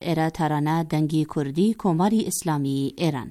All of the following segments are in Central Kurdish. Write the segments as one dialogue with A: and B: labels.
A: ایره ترانه دنگی کردی کماری اسلامی ایران.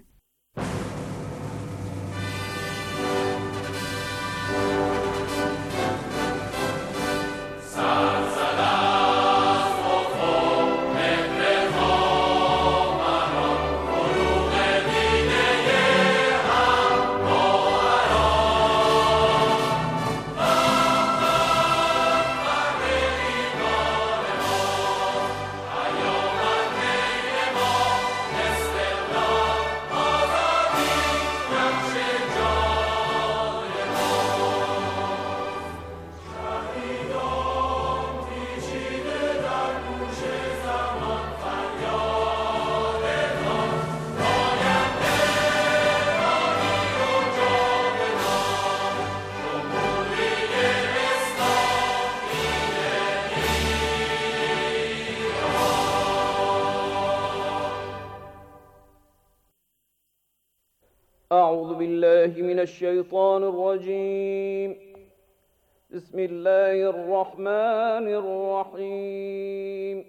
B: أعوذ بالله من الشيطان الرجيم. بسم الله الرحمن الرحيم.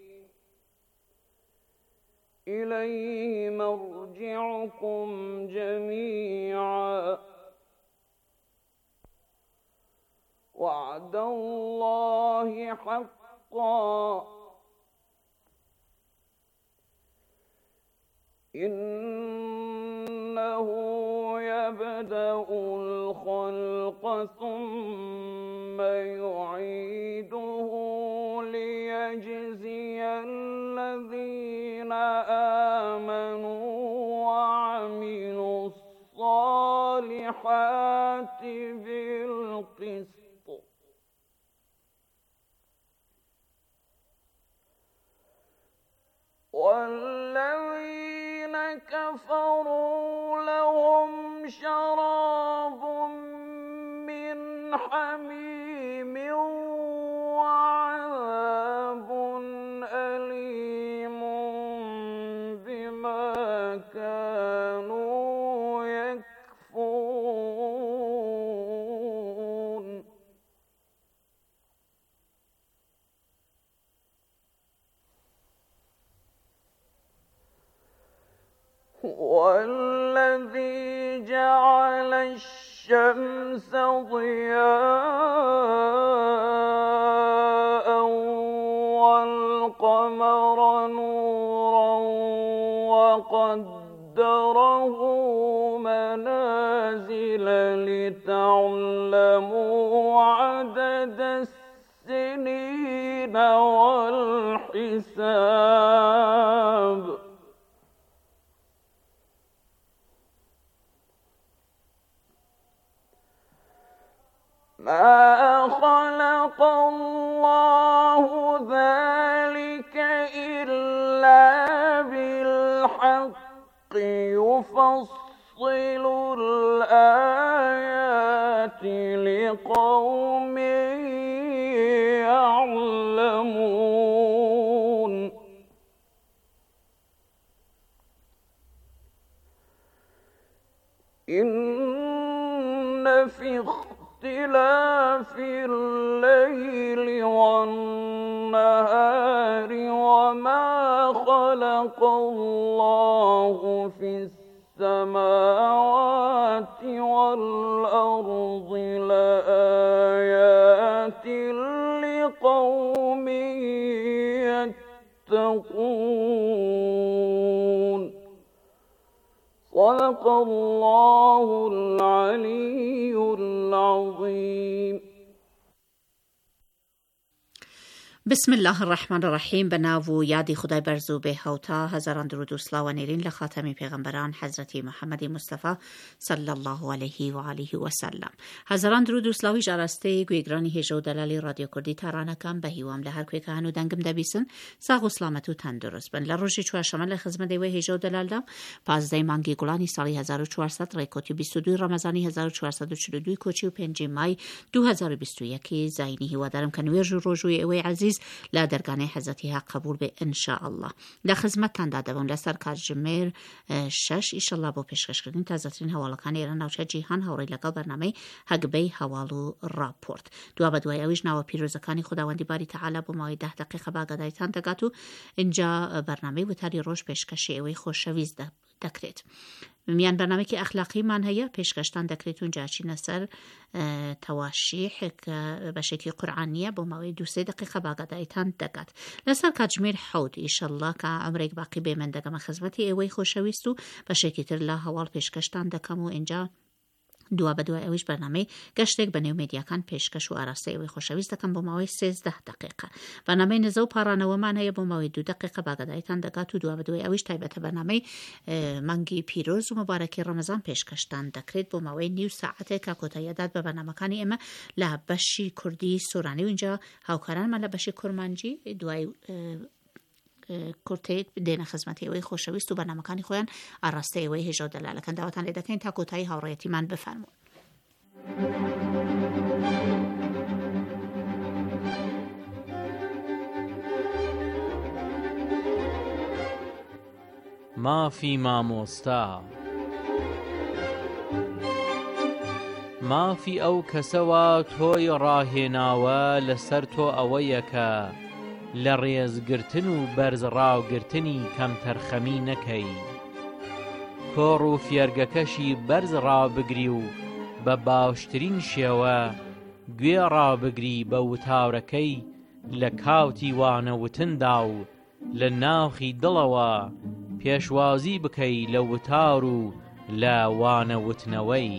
B: إليه مرجعكم جميعا وعد الله حقا إنه يبدأ الخلق ثم يعيده ليجزي الذين آمنوا وعملوا الصالحات بالقسط والذين كفروا لهم شراب من حميم وعذاب أليم بما كانوا يكفرون. والذي جعل الشمس ضياء والقمر نورا وقدره منازل لتعلموا عدد السنين والحساب ما خلق الله ذلك إلا بالحق يفصل الآيات لقوم يعلمون. إن في اختلاف الليل والنهار وما خلق الله في السماوات والأرض لآيات لقوم يتقون. صدق الله العلي العظيم.
C: بسم الله الرحمن الرحیم. به نام و یاد خدای برزو به هوتا. هزاران درود و صلوات نرین لخاتم پیغمبران حضرت محمد مصطفی صلی الله علیه و آله و سلم. هزاران درود و صلوات جراسته گویگرانی هجو دلالی رادیو کردی ترانه کم به هیوام لهر کوی که هنو دنگم دبیسن ساق و سلامت و تندرست بن. لروج چوارشنبه لخدمت و هجو دلال دم 15 مانگی گلانی سال 1400 ریکوتی 22 رمضانی 1442 کوچی و 5 مای 2021 زاینی و درم کنویر روزوی اوی عزیز خۆشەویست لە دەرگانەی حەزەتی ها قبول بێ ئینشاء الله. لە خزمەتتاندا دەبن لەسەر کاتژمێر 6 ئیشەڵڵا بۆ پێشکەشکردنی تازەترین هەواڵەکانی ئێران ناوچە جیهان هاوڕێی لەگەڵ بەرنامەی هەگبەی هەواڵ و راپۆرت. دوا بە دوای ئەویش ناوە پیرۆزەکانی خوداوەندی باری تەعالا بۆ ماوەی 10 دقیقە باگادایتان دەگات و اینجا بەرنامەی وتاری ڕۆژ پێشکەشی ئێوەی خۆشەویست دەکرێت. میان بەرنامێکی ئەخلاقیمان هەیە پێشکەشتان دەکرێت و جاچینە سەر تەواشیح کە بەشێکی قورئانیە بۆ ماوەی 2-3 دقیقە باگادایتان دەگات. لەسەر کاتژمێر 7 ئیشەڵڵا کە ئەمرێک باقی بێ من دەگەمە خزمەتی ئێوەی خۆشەویست و بەشێکی تر لە هەواڵ پێشکەشتان دەکەم و اینجا دوا بە دوای ئەویش بەرنامەی گەشتێک بە نێو مێدیاکان پێشکەش و ئاراستەی ئەوەی خۆشەویست دەکەم بۆ ماوەی 13 دقیقە. بەرنامەی نزە و پارانەوەمان هەیە بۆ ماوەی 2 دقیقە باگادایتان دەگات و دوا بە دوای ئەویش تایبەتە بەرنامەی مانگی پیرۆز و مبارەکی ڕەمەزان پێشکەشتان دەکرێت بۆ ماوەی نیو ساعتێک کە کۆتاییدات بە بەرنامەکانی ئێمە لە بەشی کوردی سۆرانی و اینجا هاوکارانمان لە بەشی کورمانجی دوای کورتێت دێنە خزمەتی ئەوەی خۆشەویست و بەرنامەکانی خۆیان ئاراستەی ئەوەی هێژە و دەلالەکەن داواتان لێ دەکەین تا کۆتایی هاوڕێیەتیمان بفەرموون.
D: مافی مامۆستا مافی ئەو کەسەوە تۆی ڕاهێناوە لەسەر تۆ ئەوەیەکە لە ڕێزگرتن و بەرزڕاوگرتنی کەم تەرخەمی نەکەی کۆڕ و فێرگەکەشی بەرز ڕابگری و بە باشترین شێوە گوێ ڕابگری بە وتاورەکەی لە کاوتی وانەوتندا و لە ناوخی دڵەوە پێشوازی بکەی لە وتار و لە وانەوتنەوەی.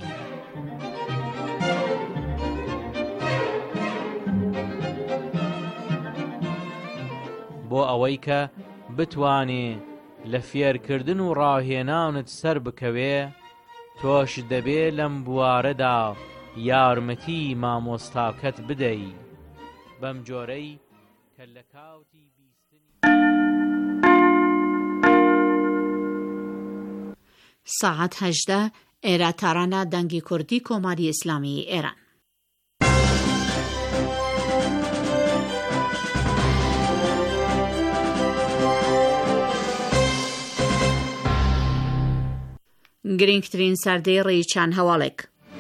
D: بۆ ئەوەی کە بتوانێ لە فێرکردن و ڕاهێنانت سەر بکەوێ تۆش دەبێ لەم بوارەدا یارمەتی مامۆستاکەت بدەی بەم جۆرەی کە لە کاوتی
C: ساعت 18 ئێرە تارانە دەنگی کوردی کۆماری ئیسلامی ئێران. گرنگترین سەردەی ڕێی چەند هەواڵێک.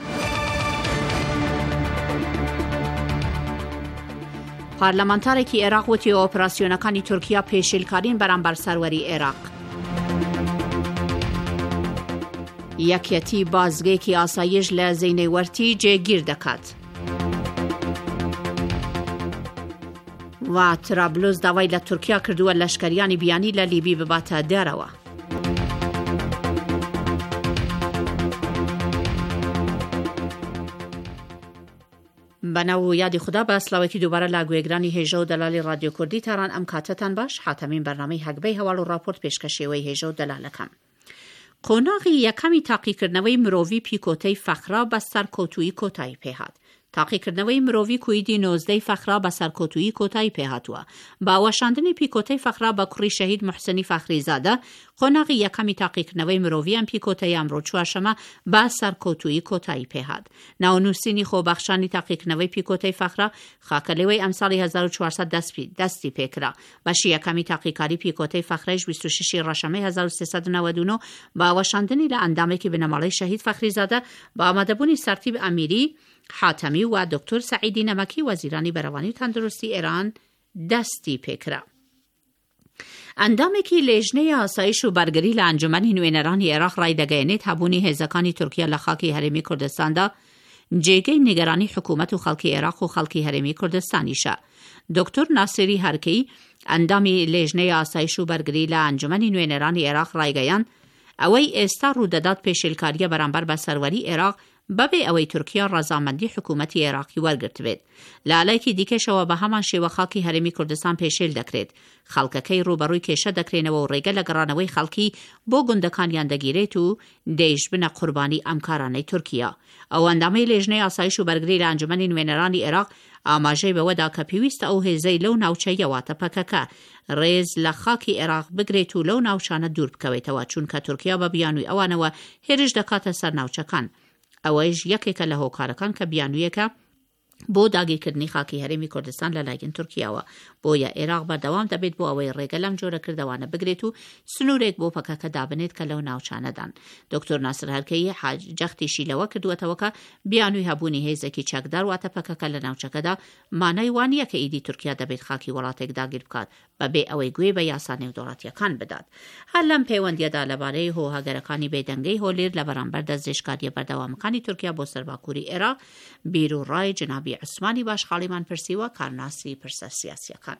C: پارلەمانتارێکی عێراق وتی ئۆپراسیۆنەکانی تورکیا پێشێلکارین بەرامبەر سەروەری عێراق. یەکێتی بازگەیەکی ئاسایش لە زەینەیوەرتی جێگیر دەکات. و ترابلوس داوای لە تورکیا کردووە لەشکریانی بیانی لە لیبی بباتە دەرەوە. بەناو یادی خوددا بە سلااوێکی دووبارە لا گوێگرانی هێژە و دەلالی رادیۆ کوردی تاران ئەم کاتتان باش حاتەمین بەرنامەی هەگبەی هەواڵ و راپۆرت پێشکەشێوەی هێژە و دەلالەکان. قۆناغی یەکەمی تاقیکردنەوەی مرۆڤی پیکۆتەی فەخرا بە سەرکۆتووی کۆتایی پێهات. تاقیکردنەوەی مرۆڤی کویدی 19 فەخرا بە سەرکۆتووی کۆتایی پێهاتووە. باوەشاندنی پیکۆتەی فەخرا بە کوڕی شەهید محسنی فەخریزادە قۆناغی یەکەمی تاقیکردنەوەی مرۆڤی ئەم پیکۆتەی ئەمڕۆ چوارشەمە بە سەرکۆتووی کۆتایی پێهات. ناونووسینی خۆبەخشانی تاقیکردنەوەی پیکۆتەی فەخرا خاکەلەوەی ئەمساڵی 1400 دەستی پێکرا. بەشی یەکەمی تاقیکاری پیکۆتەی فەخرەش 26 ڕەشەمەی 1399 باوەشاندنی لە ئەندامێکی بنەماڵەی شەهید فەخریزادە با ئامادەبوونی سەرتیب ئەمیری حاتەمی و دکتۆر سەعیدی نەمەکی وەزیرانی بەرەوانی و تەندروستی ئێران دەستی پێکرا. ئەندامێکی لێژنەی ئاسایش و بەرگری لە ئەنجومەنی نوێنەرانی عێراق ڕای دەگەیەنێت هەبوونی هێزەکانی تورکیا لە خاکی هەرێمی کوردستاندا جێگەی نیگەرانی حکوومەت و خەڵکی عێراق و خەڵکی هەرێمی کوردستانیشە. دکتۆر ناسری هەرکەی ئەندامی لێژنەی ئاسایش و بەرگری لە ئەنجومەنی نوێنەرانی عێراق ڕایگەیاند ئەوەی ئێستا ڕوودەدات پێشێلکاریە بەرامبەر بە سەروەری عێراق بەبێ ئەوەی تورکیا ڕەزامەندی حکوومەتی عێراقی وەرگرت بێت. لە ئالایەکی دیکەشەوە بە هەمان شێوە خاڵکی هەرێمی کوردستان پێشێل دەکرێت. خەڵکەکەی ڕوبەڕووی کێشە دەکرێنەوە و ڕێگە لە گەڕانەوەی خەڵکی بۆ گوندەکانیان دەگیرێت و دەیژبنە قوربانی ئەم کارانەی تورکیا. ئەو ئەندامەی لێژنەی ئاسایش و بەرگری لە ئەنجومەنی نوێنەرانی عێراق ئاماژەی بەوەدا کە پێویستە ئەو هێزەی لەو ناوچەیەواتە پەکەکە ڕێز لە خاکی عێراق بگرێت و لەو ناوچانە دوور بکەوێتەوە چونکە تورکیا بە بیانووی ئەوانەوە هێرش دەکاتە سەر ناوچەکان. ئەوەیش یەکێکە لە هۆکارەکان کە بیانوویەکە بۆ داگیرکردنی خاکی هەرێمی کوردستان لەلایەن تورکیاوە بۆیە عێراق بەردەوام دەبێت بۆ ئەوەی ڕێگە لەم جۆرە کردەوانە بگرێت و سنوورێک بۆ پەکەکە دابنێت کە لەو ناوچانەدان. دکتۆر ناسر هەرکەیی جەختیشی لەوە کردووەتەوە کە بیانووی هەبوونی هێزێکی چەکدار واتە پەکەکە لە ناوچەکەدا مانای وانییە کە ئیدی تورکیا دەبێت خاکی وڵاتێک داگیر بکات بەبێ ئەوەی گوێ بە یاسا نێودوڵاتیەکان بدات. هەر لەم پەیوەندیەدا لەبارەی هۆهاگەرەکانی بێدەنگەی هۆلێر لە بەرامبەر دەستێشکاریە بەردەوامەکانی تورکیا بۆ سەرباکووری عێراق بیرروڕای جنابی عوسمانی باشخاڵیمان پرسیوە کارناسی پرسە سیاسیەکان.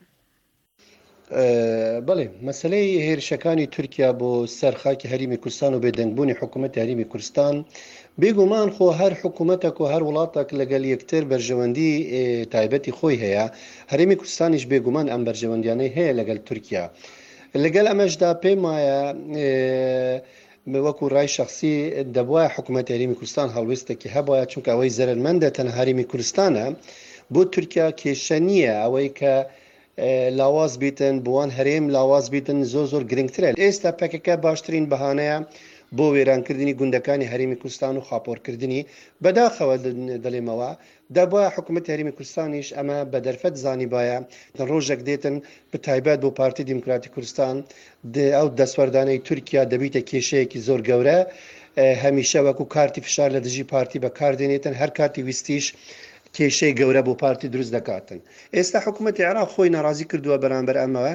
E: بەڵێ مەسلەی هێرشەکانی تورکیا بۆ سەرخاکی هەرێمی کوردستان و بێدەنگبوونی حکوومەتی هەرێمی کوردستان بێگومان خۆ هەر حکوومەتێک و هەر وڵاتێک لەگەڵ یەکتر بەرژەوەندی تایبەتی خۆی هەیە. هەرێمی کوردستانیش بێگومان ئەم بەرژەوەندیانەی هەیە لەگەڵ تورکیا. لەگەڵ ئەمەشدا پێم وایە وەکو ڕای شخصی دەبواە حکوومەتی هەرێمی کوردستان هەڵوێستێکی هەبواە چونکە ئەوەی زەرمەندە تەنها هەرێمی کوردستانە بۆ تورکیا کێشە نییە ئەوەی کە لاواز بیتن بۆوان هەرێم لاواز بیتن زۆر گرنگترە. ئێستا پەکەکە باشترین بەهانەیە بۆ وێرانکردنی گوندەکانی هەرێمی کوردستان و خاپۆرکردنی. بەداخەوە دەڵێمەوە دەبواە حکوومەتی هەرێمی کوردستانیش ئەمە بە دەرفەت زانیبایە ڕۆژێک دێتن بتایبەت بۆ پارتی دیموکراتی کوردستان ئەو دەسوەردانەی تورکیا دەبیتە کێشەیەکی زۆر گەورە هەمیشە وەکو کارتی فشار لە دژی پارتی بەکاردێنێتن هەر کاتی ویستیش کێشەی گەورە بۆ پارتی دروست دەکاتن. ئێستا حکوومەتی عێراق خۆی ناڕازی کردووە بەرامبەر ئەمەوە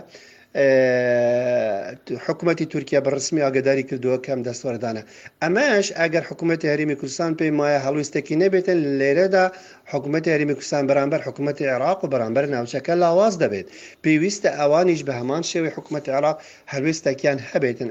E: حکوومەتی تورکیا بەڕسمی ئاگاداری کردووە کەم دەستوەردانە. ئەمەش ئەگەر حکوومەتی هەرێمی کوردستان پێی وایە هەڵویستێکی نەبێتن لێرەدا حکوومەتی هەرێمی کوردستان بەرامبەر حکوومەتی عێراق و بەرامبەر ناوچەکە لاواز دەبێت. پێویستە ئەوانیش بە هەمان شێوەی حکوومەتی عێراق هەڵویستێکیان هەبێتن.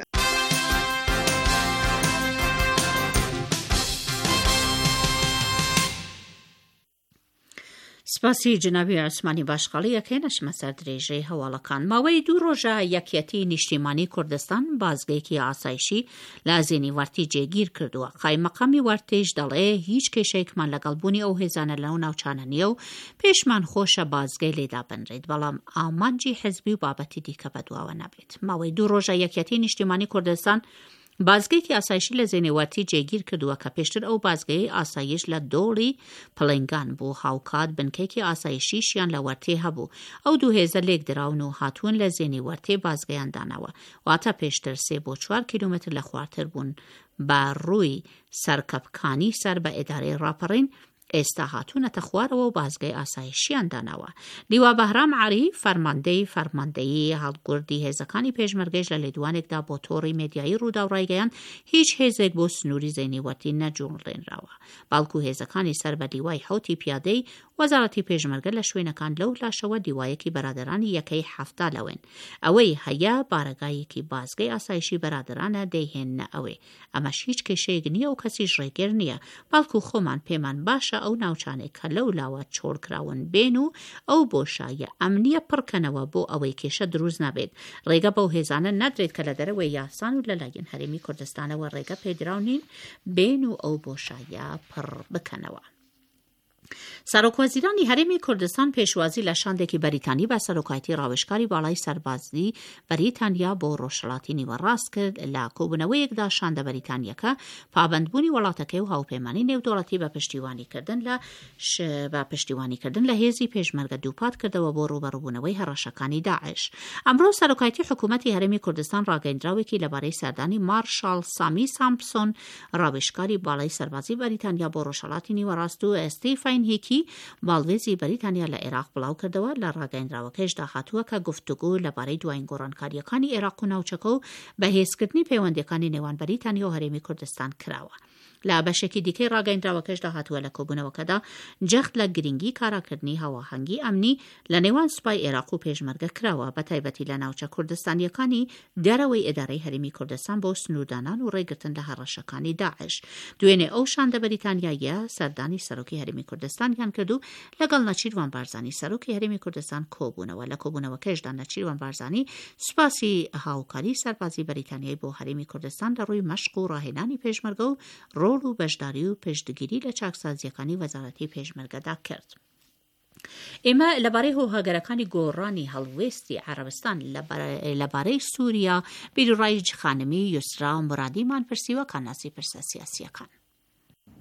C: سپاسی جنابی عوسمانی باشخاڵی یەکەینەشمە سەر درێژەی هەواڵەکان. ماوەی 2 ڕۆژە یەکێتی نیشتیمانی کوردستان بازگەیەکی ئاسایشی لە زێنی وارتی جێگیر کردووە. قایمەقامی وارتێش دەڵێ هیچ کێشەیەکمان لەگەڵبوونی ئەو هێزانە لەو ناوچانە نییە و پێشمان خۆشە بازگەی لێدا بنرێت بەڵام ئامانجی حزبی و بابەتی دیکە بەدواوە نەبێت. ماوەی 2 ڕۆژە یەکێتی نیشتیمانی کوردستان بازگەیەکی ئاسایشی لە زێنێواتی جێگیر کردووە کە پێشتر ئەو بازگەی ئاسایش لە دۆڵی پڵنگان بوو. هاوکات بنکێکی ئاسایشیشیان لە وەرتێ هەبوو. ئەو دوو هێزە لێک دراون و هاتوون لە زێنی وەرتێ بازگەیاندانەوە. واتە پێشتر 3 بۆ 4 کیلومتر لە خوارتر بوون بە ڕووی سەرکەپکانی سەر بە ئێدارەی ڕاپەڕین. ئێستا هاتوونەتە خوارەوە و بازگەی ئاسایشیان داناوە. لیوا بەهرام عەری فەرماندەیی هەڵگوردی هێزەکانی پێشمەرگەیش لە لێدوانێکدا بۆ تۆڕی مێدیایی ڕوودا و ڕایگەیاند هیچ هێزێک بۆ سنووری زەینیوەتی نەجوڵڕێنراوە. باڵکو هێزەکانی سەر بە دیوای حوتی پیادەی وەزارەتی پێشمەرگە لە شوێنەکان لەو لاشەوە دیوایەکی بەرادەرانی یەکەی هەفتا لەوێن. ئەوەی هەیە بارەگایەکی بازگەی ئاسایشی بەرادەرانە دەیهێنە ئەوێ. ئەمەش هیچ کێشەیەک نییە و کەسیش ڕێگەر نییە. باڵکو خۆمان پێمان باشە ئەو ناوچانێک کە لەو لاوە چۆڵکراون بێن و ئەو بۆشایە ئەمنیە پڕکەنەوە بۆ ئەوەی کێشە دروست نابێت. ڕێگە بەو هێزانە نادرێت کە لە دەرەوەی یاسان و لەلایەن هەرێمی کوردستانەوە ڕێگە پێدراونین بێن و ئەو بۆشایە پڕ بکەنەوە. سەرۆکوەزیرانی هەرێمی کوردستان پێشوازی لە شاندێکی بەریتانی بە سەرۆکایەتی ڕاوێژکاری باڵای سەربازی بەریتانیا بۆ ڕۆژهەڵاتی نیوەڕاست کرد. لە کۆبوونەوەیەکدا شاندە بەریتانیەکە پابەندبوونی وڵاتەکەی و هاوپەیمانی نێودوڵەتی بە پشتیوانیکردن لە هێزی پێشمەرگە دووپات کردەوە بۆ ڕوبەڕووبوونەوەی هەڕەشەکانی داعش. ئەمڕۆ سەرۆکایەتی حکوومەتی هەرێمی کوردستان ڕاگەیەندراوێکی لەبارەی سەردانی مارشال سامی سامپسۆن ڕاوێژکاری باڵای سەربازی بەریتانیا بۆ ڕۆژهەڵاتی نیوەڕاست و ئەستیفاین هیکی باڵوێزی بەریتانیا لە عێراق بڵاو کردەوە. لە ڕاگەیەندراوەکەشدا هاتووە کە گفتوگۆ لەبارەی دوایین گۆڕانکاریەکانی عێراق و ناوچەکە و بەهێزکردنی پەیوەندیەکانی نێوان بەریتانیا و هەرێمی کوردستان کراوە. لە بەشێکی دیکەی ڕاگەیەندراوەکەشدا هاتووە لە کۆبوونەوەکەدا جەخت لە گرنگی کاراکردنی هەواهەنگی ئەمنی لە نێوان سوپای عێراق و پێشمەرگە کراوە بە تایبەتی لە ناوچە کوردستانیەکانی دەرەوەی ئێدارەی هەرێمی کوردستان بۆ سنووردانان و ڕێگرتن لە هەڕەشەکانی داعش. دوێنێ ئەو شاندە بەریتانیایە سەردانی سەرۆکی هەرێمی کوردستانیان کرد و لەگەڵ نەچیروان بارزانی سەرۆکی هەرێمی کوردستان کۆبوونەوە. لە کۆبوونەوەکەشدا نەچیروان بارزانی سوپاسی هاوکاری سەربازی بەریتانیای بۆ هەرێمی کوردستان لە ڕووی مەشق و ڕاهێنانی پێشمەرگە و ڕۆڵ و بەشداری و پێشدەگیری لە چاکسازیەکانی وەزارەتی پێشمەرگەدا کرد. ئێمە لەبارەی هۆهاگەرەکانی گۆڕانی هەڵوێستی عەرەبستان لەبارەی سووریا بیرڕای خانمی یوسرا مرادیمان پرسیوە کارناسی پرسە سیاسیەکان.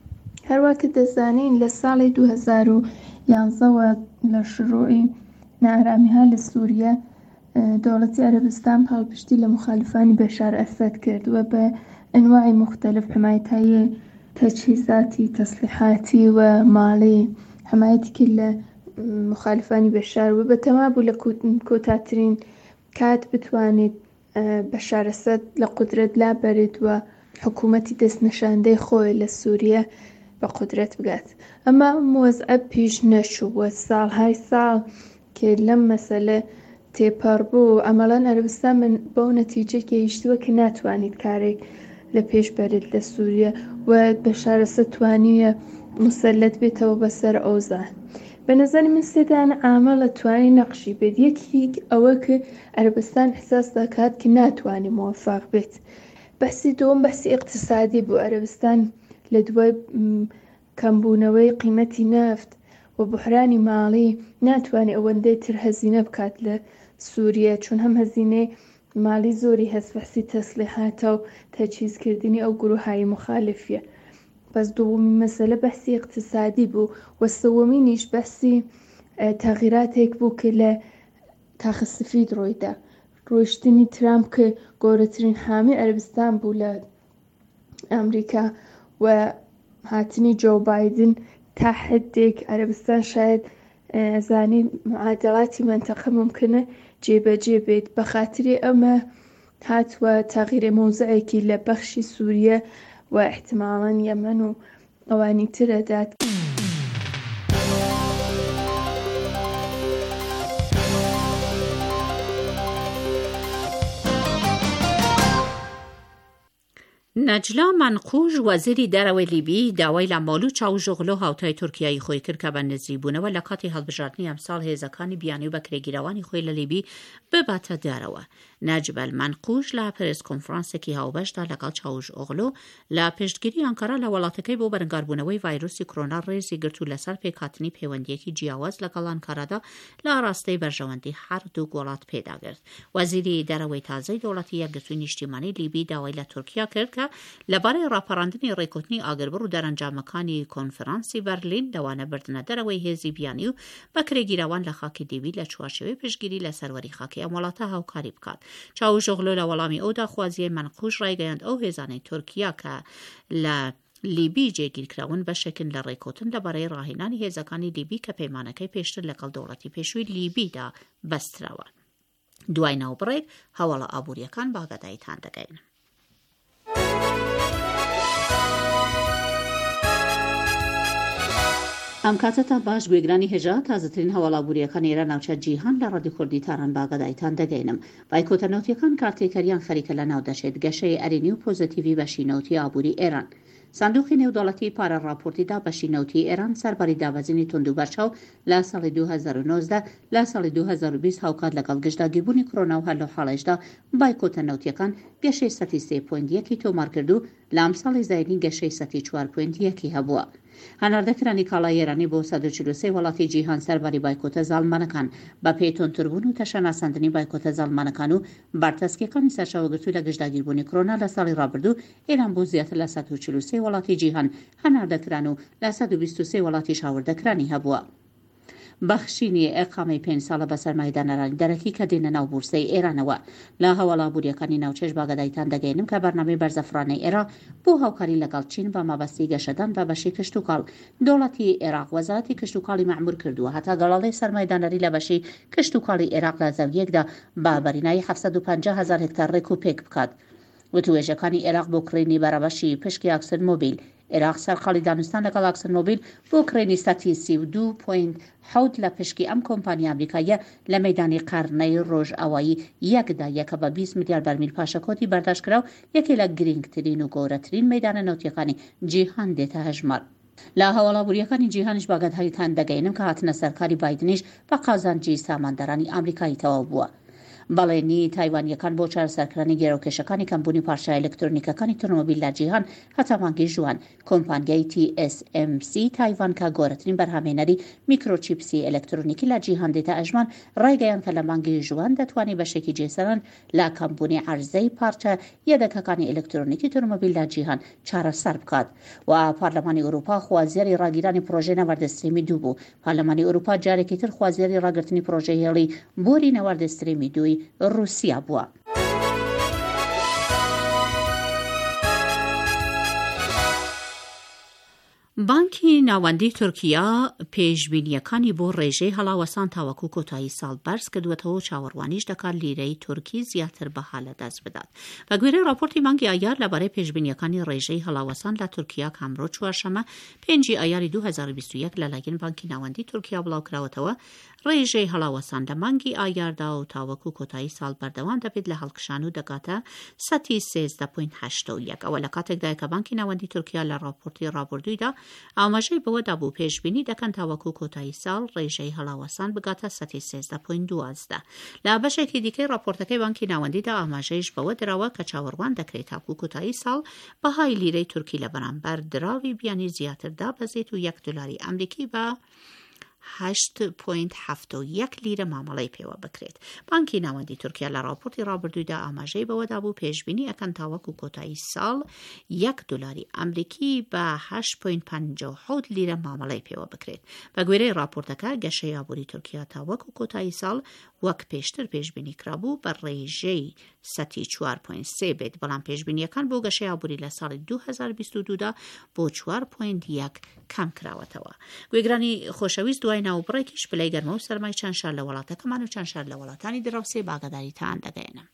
F: هەروە کە دەزانین لە ساڵی 2011ەوە لە شروعی نائارامیها لە سووریە دەوڵەتی عەرەبستان پاڵپشتی لە مخالفانی بەشار ئەسەد کردووە بە ئەنواعی مختلف حمایەتایی تەجهیزاتی تەسلیحاتی و ماڵی حمایەتی کرد لە مخالفانی بەشار و بەتەما بوو لە کۆتاترین کات بتوانێت بەشار ئەسەد لە قودرەت لابەرێت و حکوومەتی دەستنیشاندەی خۆی لە سووریە بە قودرەت بگات. ئەمە وەزعە پیش نەچوو بووە ساڵهای ساڵ کە لەم مەسەلە تێپەڕ بوو. ئەمەڵەن عەرەبستان بەو نەتیجە گەیشتووە کە ناتوانێت کارێک لە پێش بەرێت لە سووریە و بەشار ئەسەد توانیویە مسەلەت بێتەوە بەسەر ئەوزان. بە نەزەری من سێدانە ئامەڵە توانی نەقشی بێت. یەکی ئەوە کە عەرەبستان حساس دەکات کە ناتوانێت موفق بێت. بەسی دووەم بەسی ئیقتسادی بوو. عەرەبستان لە دوای کەمبوونەوەی قیمەتی نەفت و بحرانی ماڵی ناتوانێت ئەوەندەی تر هەزینە بکات لە سووریە، چون هەم هەزینەی ماڵی زۆری هەست بەسی تەسلیحاتە و تەجهیزکردنی ئەو گروههای مخالفیە. بەس دووەمین مەسەلە بەسی ئیقتسادی بوو و سەوەمینیش بەسی تەغییراتێک بوو کە لە تاخەسفید ڕۆیدا. ڕۆیشتنی ترامپ کە گەورەترین حامی عەرەبستان بوو لە ئەمریکا و هاتنی جۆ بایدن تا حدێک عەرەبستان شاید زانی معادڵاتی مەنتەقە ممکنە جێبەجێ بێت. بە خاتری ئەمە هاتووە تەغییرە مۆزەعێکی لە بەخشی سووریە و احتیماڵەن یەمەن و ئەوانی ترە دات.
C: نەجلا مەنقوژ وەزیری دەرەوەی لیبی داوای لە ماڵ و چاوژۆغل و هاوتای تورکیایی خۆی کرد کە بە نزیبوونەوە لە کاتی هەڵبژاردننی ئەمساڵ هێزەکانی بیانی و بەکرێگیرەوانی خۆی لە لیبی بباتە دارەوە. نەجبەل مەنقوژ لە پرس کۆنفرانسێکی هاوبەشدا لەگەڵ چاوژۆغلۆ لە پشتگیری ئەنکارا لە وڵاتەکەی بۆ بەرەنگاربوونەوەی ڤایرۆسی کۆرۆنا ڕێزی گرت و لەسەر پێکهاتنی پەیوەندیەکی جیاواز لەگەڵ ئەنکارادا لە ئاراستەی بەرژەوەندی هەردوو وڵات پێداگرت. وەزیری دەرەوەی تازەی دەوڵەتی یەکگرتووی نیشتیمانی لیبی داوای لە تورکیا کرد کە لەبارەی ڕاپەڕاندنی ڕێکوتنی ئاگربڕ و دەرەنجامەکانی کۆنفرانسی بەرلین لەوانە بردنە دەرەوەی هێزی بیانی و بەکرێگیرەوان لە خاکی دیوی لە چوارچێوەی پشتگیری لە سەروەری خاکی ئەم وڵاتە هاوکاری بکات. چاوژۆغلۆ لە وەڵامی ئەودا خوازیە مەنقوژ ڕایگەیاند ئەو هێزانەی تورکیا کە لە لیبی جێگیرکراون بەشێکن لە ڕێکوتن لەبارەی ڕاهێنانی هێزەکانی لیبی کە پەیمانەکەی پێشتر لەگەڵ دەوڵەتی پێشووی لیبیدا بەستراوە. دوای ناوبڕێک هەواڵە ئابووریەکان باگاداییتان دەگەین. ئەم کاتە تا باش گوێگرانی هێژا تازەترین هەواڵابووریەکان ئێرە ناوچە جیهان لە ڕادیۆ کوردی تاران باگاداییتان دەگەینم. بایکۆتە نەوتیەکان کارتێکەریان خەریکە لە ناو دەچێت گەشەی ئەرێنی و پۆزتیڤی بەشی نەوتی ئابووری ئێران. سندوقی نێودەوڵەتی پارە راپۆرتیدا بەشی نەوتی ئێران سەرباری دابەزینی توندوبەرچاو لە ساڵی 2019 لە ساڵی 2020 هاوکات لەگەڵ گشتداگیربوونی کۆرۆنا و هەر لەو حاڵەشدا بایکۆتە نەوتیەکان گەشەی سەتی 3.1 تۆمار کردو لە ئەمساڵی زایدنی گەشەی سەتی 4.1 هەبووە. هەناردەکرانی کاڵای ئێرانی بۆ 143 وڵاتی جیهان سەرباری بایکۆتە زاڵمانەکان بە پێی تۆنتربوون و تەشەناساندنی بایکۆتە زاڵمانەکان و بارتەسکیەکانی سەرچاوەگرتووی لە گشتداگیربوونی کۆرۆنا لە ساڵی ڕابردوو ئێران بۆ زیاتر لە 143 وڵاتی جیهان هەناردەکران و لە 123 وڵاتی شاوردەکرانی هەبووە. بەخشینی ئەقامەی 5 ساڵە بە سەرمایدانەرانی دەرەکی کە دێنە ناو بورسەی ئێرانەوە. لە هەواڵابووریەکانی ناوچەش باگاداییتان دەگەینم کە بەرنامەی بەرزەفرانەی ئێران بۆ هاوکاری لەگەڵ چین بە مەبەستی گەشەدان بە بەشی کشتوکاڵ دەوڵەتی عێراق وەزارەتی کشتوکاڵی مەعمور کردووە هەتا گەڵاڵی سەرمایدانەری لە بەشی کشتوکاڵی عێراق لە زەویەکدا بە بەرینایی 750,000 هێکتار ڕێک و پێک بکات. وتوێژەکانی عێراق بۆ کڕینی بەرەبەشی پشکی ئاکسن مۆبیل. عێراق سەرقاڵی دانوستان لەگەڵ ئاکسن مۆبیل بۆ کڕینی 32.7 لە پشکی ئەم کۆمپانیا ئەمریکاییە لە مەیدانی قەرنەی ڕۆژئاوایی یەکدا یەکە بە 20 میلیارد بەرمیل پاشەکۆتی بەرداشتکرا و یەکێ لە گرنگترین و گەورەترین مەیدانە نەوتیەکانی جیهان دێتە هەژمار. لە هەواڵابووریەکانی جیهانیش باگادهاییتان دەگەینم کە هاتنە سەرکاری بایدنیش بە قازانجی ساماندارانی ئەمریکایی تەواو بووە. باڵێنی تایوانیەکان بۆ چارەسەرکردنی گێڕەوکێشەکانی کەمبوونی پارچە ئەلکترۆنیکەکانی تۆمۆبیل لە جیهان هەتا مانگی ژوان کۆمپانیای TSMC تایوان کە گۆڕترین بەرهەمهێنەری میکرۆچیپسی ئەلکترۆنیکی لە جیهان دێتە ئەژمان ڕایگەیان کە لە مانگی ژوان دەتوانێت بەشێکی جێسەران لە کەمبوونی عەرزەی پارچە یەدەکەکانی ئەلکترۆنیکی تۆمۆبیل لە جیهان چارەسەر بکات و پارلەمانی ئەوروپا خوازیاری ڕاگیرانی پرۆژەی نەوەردەستریمی 2 بوو. پارلەمانی ئەوروپا جارێکی تر خوازیاری ڕاگررتنی پرۆژەی هێڵی بۆری نەوەردەستریمی 2 رووسیا بووە. بانکی ناوەندی تورکیا پێشبینیەکانی بۆ ڕێژەی هەڵاوەسان تاوەکو کۆتایی ساڵ بەرز کردوێتەوە و چاوەڕوانیش دەکات لیرەی تورکی زیاتر بەها لەدەست بدات. بە گوێرەی راپۆرتی مانگی ئایار لەبارەی پێشبینیەکانی ڕێژەی هەڵاوەسان لە تورکیا کامڕۆ چوارشەمە 5 ئایاری 2021 لەلایەن بانکی ناوەندی تورکیا بڵاوکراوەتەوە ڕێژەی هەڵاوەسان لە مانگی ئایاردا و تاوەکو کۆتایی ساڵ بەردەوام دەبێت لە هەڵکشان و دەکاتە 13.81 ئەوە لە کاتێکدایە کە بانکی ناوەندی تورکیا لە راپۆرتی ڕابردوویدا ئاماژەی بەوەدا بوو پێشبینی دەکەن تاوەکو کۆتایی ساڵ ڕێژەی هەڵاوەسان بگاتە 13.12. لە بەشێکی دیکەی راپۆرتەکەی بانکی ناوەندیدا ئاماژەیش بەوە دراوە کە چاوەڕوان دەکرێت تاکو کۆتایی ساڵ بەهای لیرەی تورکی لە بەرامبەر دراوی بیانی زیاتردا بەزێت و $1 ئەمریکی بە 8.71 لیرە مامەڵەی پێوە بکرێت. بانکی ناوەندی تورکیا لە راپۆرتی ڕابردوویدا ئاماژەی بەوەدا بوو پێشبینی ئەکەن تاوەکو کۆتایی ساڵ $1 ئەمریکی بە 8.57 لیرە مامەڵەی پێوە بکرێت. بە گوێرەی راپۆرتەکە گەشەی ئابووری تورکیا تاوەکو کۆتایی ساڵ وەک پێشتر پێشبینی کرابوو بە ڕێژەی 4.3 بێت، بەڵام پێشبینیەکان بۆ گەشەی ئابووری لە ساڵی 2022دا بۆ 4.1 کەم کراوەتەوە. گوێگرانی خۆشەویست دوای ناوبڕێکیش پلەی گەرمە و سەرمای چەند شار لە وڵاتەکەمان و چەند شار لە وڵاتانی دراوسێ باگەداریتان دەگەێنم.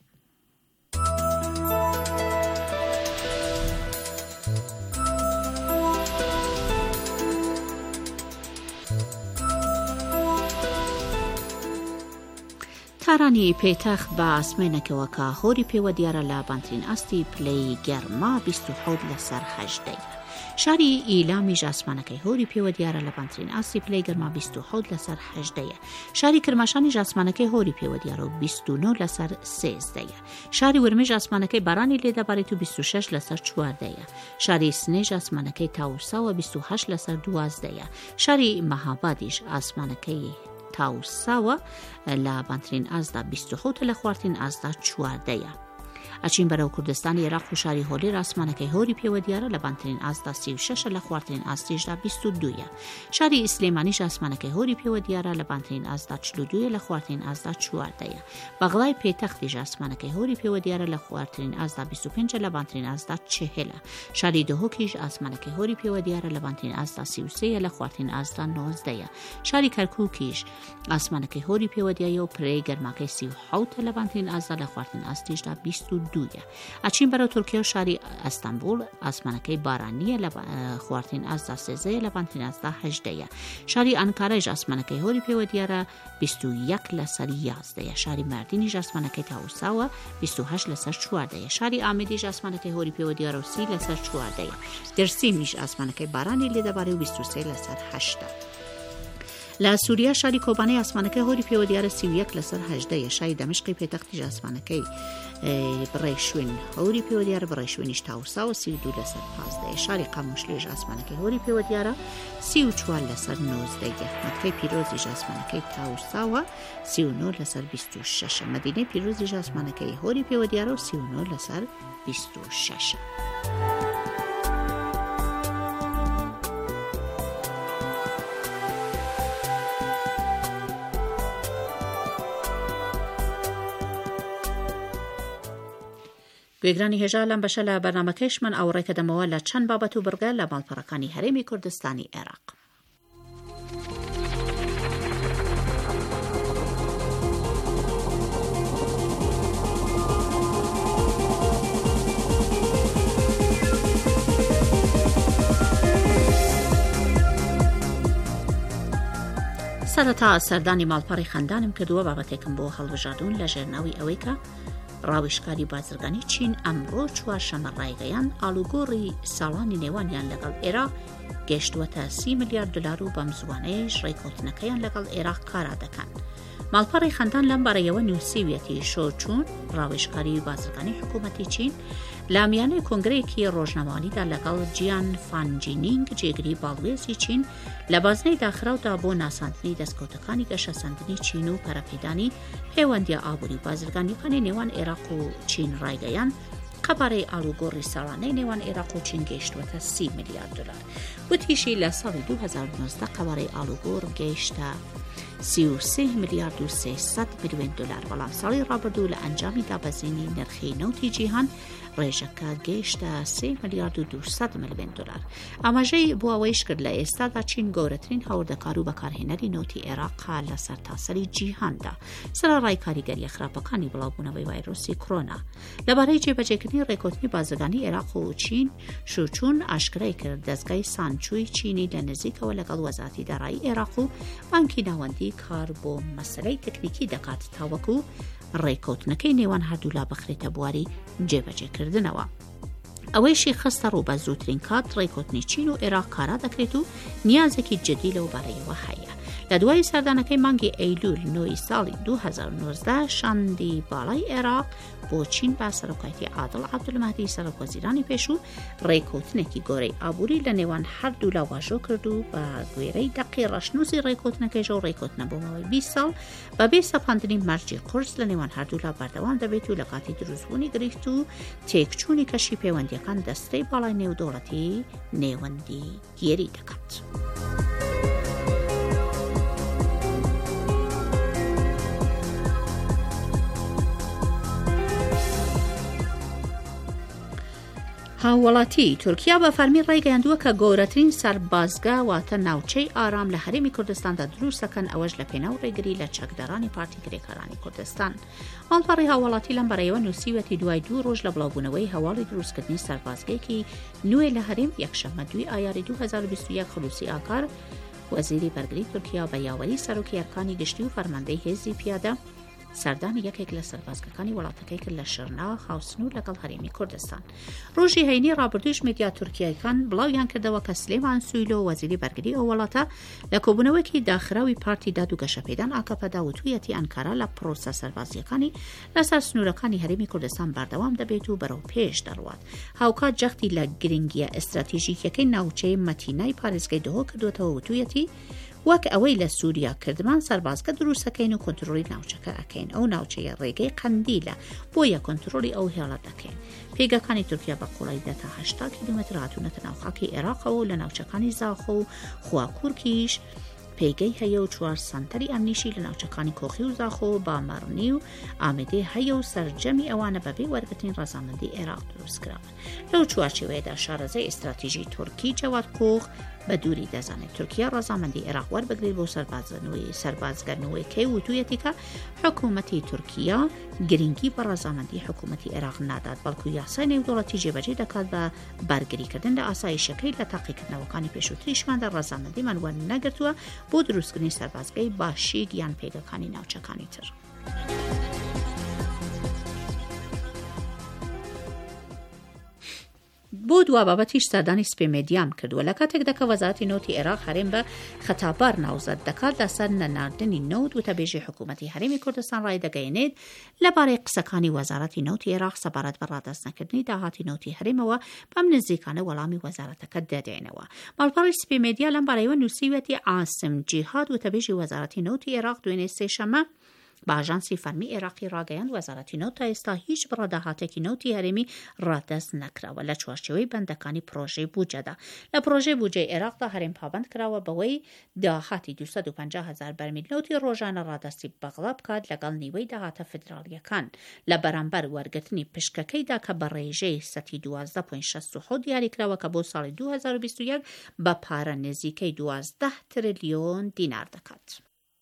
C: تارانی پێتەخت بە ئاسمێنەکەوە کە هۆری پێوە دیارە لە بانترین ئاستی پلەی گەرما 27 لەسەر 8. شاری ئیلامیش ئاسمانەکەی هۆری پێوە دیارە لە بانترین ئاستی پلەی گەرما 27 لەسەر 8. شاری کرماشانی ئاسمانەکەی هۆری پێوە دیارە و 29 لەسەر 13. شاری ورمێژ ئاسمانەکەی بارانی لێدەبارێت و 26 لەسەر 14. شاری سنێژ ئاسمانەکەی تاوساوە 28 لەسەر 12. شاری مەهابادیش ئاسمانەکەی تاوساوە لە بانترین ئازدا 27 لە خواردین ئازدا 14. ئەچین بەرەو کوردستانی عێراق و شاری هۆلێر ئاسمانەکەی هۆری پێوە دیارە لە بانترین ئازدا 36 لە خواردین ئاستیشدا 22. شاری ئیسلێمانیش ئاسمانەکەی هۆری پێوە دیارە لە بانترین ئازدا 42 لە خواردین ئازدا 14. بەغڵای پێتەختیش ئاسمانەکەی هۆری پێوە دیارە لە خواردین ئازدا 25 لە بانترین ئازدا 40. شاری دهۆکیش ئاسمانەکەی هۆری پێوە دیارە لە بانترین ئازدا 33 لە خواردین ئازدا 19. شاری کەرکووکیش ئاسمانەکەی هۆری پێوە دیارە و پرەی گەرماکەی 37 لە بانترین ئازدا لە خواردین ئاستیشدا 22. ئەچین بەرەو تورکیا و شاری ئەستەمبول ئاسمانەکەی بارانیە لە خواردین ئازدا 13 لە بانترین ئازدا 8. شاری ئەنکارەش ئاسمانەکەی هۆری پێوە دیارە 21 لەسەر 11. شاری مەردینیش ئاسمانەکەی تاوساوە 28 لەسەر 14. شاری ئامێدیش ئاسمانەکەی هۆری پێوە دیارە و 30 لەسەر 14. دەرسیمیش ئاسمانەکەی بارانی لێدەبارێت و 23 لەسەر 8. لە سووریا شاری کۆبانەی ئاسمانەکەی هۆری پێوە دیارە 31 لەسەر 18. شاری دەمشقی پێتەختیش ئاسمانەکەی بڕێشوێن هۆری پێوە دیارە بڕێشوێنیش تاوساوە 32 لەسەر 15. شاری قاموشلێژ ئاسمانەکەی هۆری پێوە دیارە 34 لەسەر 19. مەککەی پیرۆزیش ئاسمانەکەی تاوساوە 39 لەسەر 26. مەدینەی پیرۆزیش ئاسمانەکەی هۆری پێوە دیارە و 39 لەسەر 26. گوێگرانی هێژا لەم بەشە لە بەرنامەکەیشمان ئاوڕێکە دەمەوە لە چەند بابەت و بڕگە لە ماڵپەڕەکانی هەرێمی کوردستانی عێراق. سەرەتا سەردانی ماڵپەڕی خەندانم کردووە بابەتێکم بۆ هەڵبژاردوون لە ژێرناوی ئەوەی کە ڕاویشکاری بازرگانی چین ئەمڕۆ چوارشەمە ڕایگەیان ئالوگۆڕی ساڵانی نێوانیان لەگەڵ عێراق گەشتووەتە $30 ملیارد و بەم زوانەیەش ڕێککەوتنەکەیان لەگەڵ عێراق کارا دەکەن. ماڵپەڕی خەندان لەم بارەیەوە نووسیویەتی شۆچوون ڕاوێژکاری بازرگانی حکوومەتی چین لە میانەی کۆنگرەیەکی ڕۆژنەمانیدا لەگەڵ جیان فانجینینگ جێگری باڵوێزی چین لە بازنەی داخراودا بۆ ناساندنی دەستکەوتەکانی گەشەسەندنی چین و پەرەپێدانی پەیوەندیە ئابووری و بازرگانیەکانی نێوان عێراق و چین ڕایگەیان قەبارەی ئاڵوگۆڕی ساڵانەی نێوان عێراق و چین گەیشتوەتە 30 میلیارد دلار. وتیشی لە ساڵی 2019 قەبارەی ئاڵوگۆڕ گەیشتە 33 میلیارد و 300 میلیۆن دلار، بەڵام ساڵی ڕابردوو لە ئەنجامی دابەزینی نرخی نەوتی جیهان ڕێژەکە گەیشتە 3 میلیارد و 200 میلیۆن دلار. ئاماژەی بۆ ئەوەیش کرد لە ئێستادا چین گەورەترین هاوردەکار و بەکارهێنەری نەوتی عێراقا لە سەرتاسەری جیهاندا سەرەڕای کاریگەریە خراپەکانی بڵاوبوونەوەی ڤایرۆسی کۆرۆنا. لەبارەی جێبەجێکردنی ڕێکوتنی بازرگانی عێراق و چین، شوچوون ئاشکرای کرد دەستگای سانچووی چینی لە نزیکەوە لەگەڵ وەزارەتی دارایی عێراق و بانکی ناوەندی کار بۆ مەسەلەی تەکنیکی دەکات تاوەکو ڕێککەوتنەکەی نێوان هەردوولا بخرێتە بواری جێبەجێکردنەوە. ئەوەیشی خستە ڕوو بە زووترین کات ڕێککەوتنی چین و عێراق کارا دەکرێت و نیازێکی جدی لەو بارەیەوە هەیە. لە دوای سەردانەکەی مانگی ئەیلول 9 ساڵی 2019 شاندی باڵای عێراق بۆ چین بە سەرۆکایەتی عادڵ عەبدولمەهدی سەرۆکوەزیرانی پێشوو ڕێککەوتنێکی گۆرەی ئابووری لە نێوان هەردوولا واژۆ کرد و بە گوێرەی دەقی ڕەشنووسی ڕێککەوتنەکەیش و ڕێککەوتنە بۆ ماوەی 20 ساڵ بەبێ سەپاندنی مەرجی قورس لە نێوان هەردوولا بەردەوام دەبێت و لە کاتی دروستبوونی گرفت و تێکچوونی کەشی پەیوەندیەکان دەستەی باڵای نێودەوڵەتی نێوەندی گێری دەکات. هاوڵاتی تورکیا بە فەرمی ڕێگەیاندووە کە گەورەترین سەربازگا واتە ناوچەی ئارام لە هەرێمی کوردستاندا دروست دەکەن، ئەوەش لە پێناو ڕێگری لە چەکدارانی پارتی کرێکارانی کوردستان. ماڵپەڕی هاوڵاتی لەم بەرەیەوە نووسیوەتی دوای 2 ڕۆژ لە بڵاوبوونەوەی هەواڵی دروستکردنی سەربازگەیەکی نوێ لە هەرێم یەکشەممە 2 ئایاری 2021 خولوسی ئاکار وەزیری بەرگری تورکیا بە یاوەری سەرۆکی ئەرکانی گشتی و فەرماندەی هێزی پیادە سەردانی یەکێک لە سەربازگەکانی وڵاتەکەی کرد لە شرنا خاوسنوور لەگەڵ هەرێمی کوردستان. ڕۆژی هەینی ڕابردوویش میدیا تورکیایەکان بڵاویان کردەوە کە سلێمان سویلۆ وەزیری بەرگری ئەو وڵاتە لە کۆبوونەوەکی داخراوی پارتی داد و گەشەپێدان ئاکەپەدا وتوویەتی ئەنکارا لە پرۆسە سەربازیەکانی لەسەر سنوورەکانی هەرێمی کوردستان بەردەوام دەبێت و بەرەو پێش دەڕوات. هاوکات جەختی لە گرنگیە ئەستراتیژیکەکەی ناوچەی مەتینای پارێزگای دهۆ کردوێتەوە وتوویەتی وەک ئەوەی لە سووریا کردمان سەربازگە دروستەکەین و کۆنتترۆلی ناوچەکە ئەکەین. ئەو ناوچەیە ڕێگەی قەندیلە بۆیە کۆنتترۆلی ئەو هێڵە دەکەین. پێگەکانی تورکیا بە قوڵی دەتا 80 کیلومتر هاتوونەتە ناوخاکی عێراقەوە و لە ناوچەکانی زاخۆ و خواکوورکیش پێگەی هەیە و 4 سانتەری ئەمنیشی لە ناوچەکانی کۆخی و زاخۆ و بامەڕنی و ئامێدەی هەیە و سەرجەمی ئەوانە بەبێ وەرگرتنی ڕەزامەندی عێراق دروستکراون. لەو چوارچێوەیەدا شارەزای ئستراتیژی تورکی جەواد کۆخ بە دووری دەزانێت تورکیا ڕەزامەندی عێراق وەربگرێت بۆ سەربازگەرنەوەیەکەی وتوویەتی کە حکوومەتی تورکیا گرنگی بە ڕەزامەندی حکوومەتی عێراق نادات، بەڵکو یاسای نێودەوڵەتی جێبەجێ دەکات بە بەرگریکردن لە ئاسایشەکەی لە تاقیکردنەوەکانی پێشووتریشماندا ڕەزامەندیمان وەرنەگرتووە بۆ دروستکردنی سەربازگەی باشیگ یان پێگەکانی ناوچەکانی تر. بۆ دوا بابەتیش سەردانی سپێمێدیان کردووە لە کاتێکدا کە وەزارەتی نەوتی عێراق هەرێم بە خەتابار ناوزەت دەکات لەسەر نەناردنی نەوت وتەبێژی حکوومەتی هەرێمی کوردستان ڕای دەگەیەنێت لەبارەی قسەکانی وەزارەتی نەوتی عێراق سەبارەت بە ڕادەستنەکردنی داهاتی نەوتی هەرێمەوە بەم نزیکانە وەڵامی وەزارەتەکە دەدەینەوە. ماڵپەڕی سپێمێدیا لەم بارەیەوە نووسیوەتی عاسم جیهاد وتەبێژی وەزارەتی نەوتی عێراق دوێنێ سێشەممە بە ئاژانسی فەرمی عێراقی ڕاگەیاند وەزارەتی نەوت تا ئێستا هیچ بڕەداهاتێکی نەوتی هەرێمی ڕادەست نەکراوە لە چوارچێوەی بەندەکانی پرۆژەی بوجەدا. لە پرۆژەی بوجەی عێراقدا هەرێم پابند کراوە بەوەی داهاتی 250,000 بەرمیل نەوتی ڕۆژانە ڕادەستی بەغڵا بکات لەگەڵ نیوەی داهاتە فدرالیەکان لە بەرامبەر وەرگرتنی پشکەکەیدا کە بە ڕێژەی 12.67 دیاری کراوە کە بۆ ساڵی 2021 بە پارە نزیکەی 12 تریلیۆن دینار دەکات.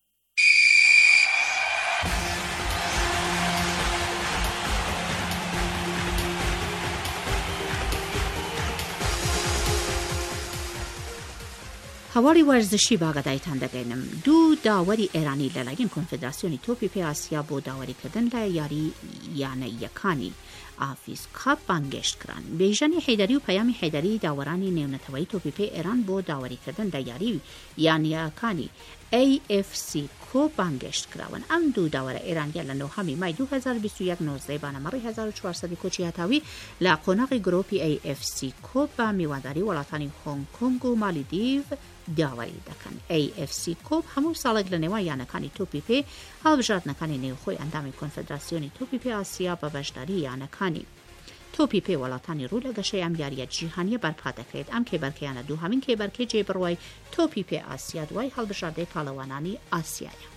C: هەواڵی وەرزشی باگەدایتان دەگەینم. 2 داوەری ئێرانی لەلایەن کۆنفدراسیۆنی تۆپی پێ ئاسیا بۆ داوەریکردن لە یاری یانەیەکانی ئافیسکا بانگێشتکران. بێژەنی حەیدەری و پەیامی حەیدەری داوەرانی نێونەتەوەی تۆپیپێ ئێران بۆ داوەریکردن لە یاری یانیەکانی AFCCO بانگێشت کراون. ئەم دوو داوەرە ئێرانیە لە 9 مای 2021 نۆزدەی بانەمەڕی 1400 کۆچی هەتاوی لە قۆناغی گرۆپی AFCCO بە میوانداری وڵاتانی هۆنگ کۆنگ و مالیدیڤ داوەری دەکەن. AFCCO هەموو ساڵێک لە نێوان یانەکانی تۆپیپێ هەڵبژاردنەکانی نێوخۆی ئەندامی کۆنفدراسیۆنی تۆپیپێ ئاسیا بە بەشداری یانەکانی تۆپیپێ وڵاتانی ڕوو لە گەشەی ئەم یاریە جیهانیە بەرپا دەکرێت. ئەم کێبەرکەیانە دووهەمین کێبەرکەی جێبڕوای تۆپیپێ ئاسیا دوای هەڵبژاردەی پاڵەوانانی ئاسیایە.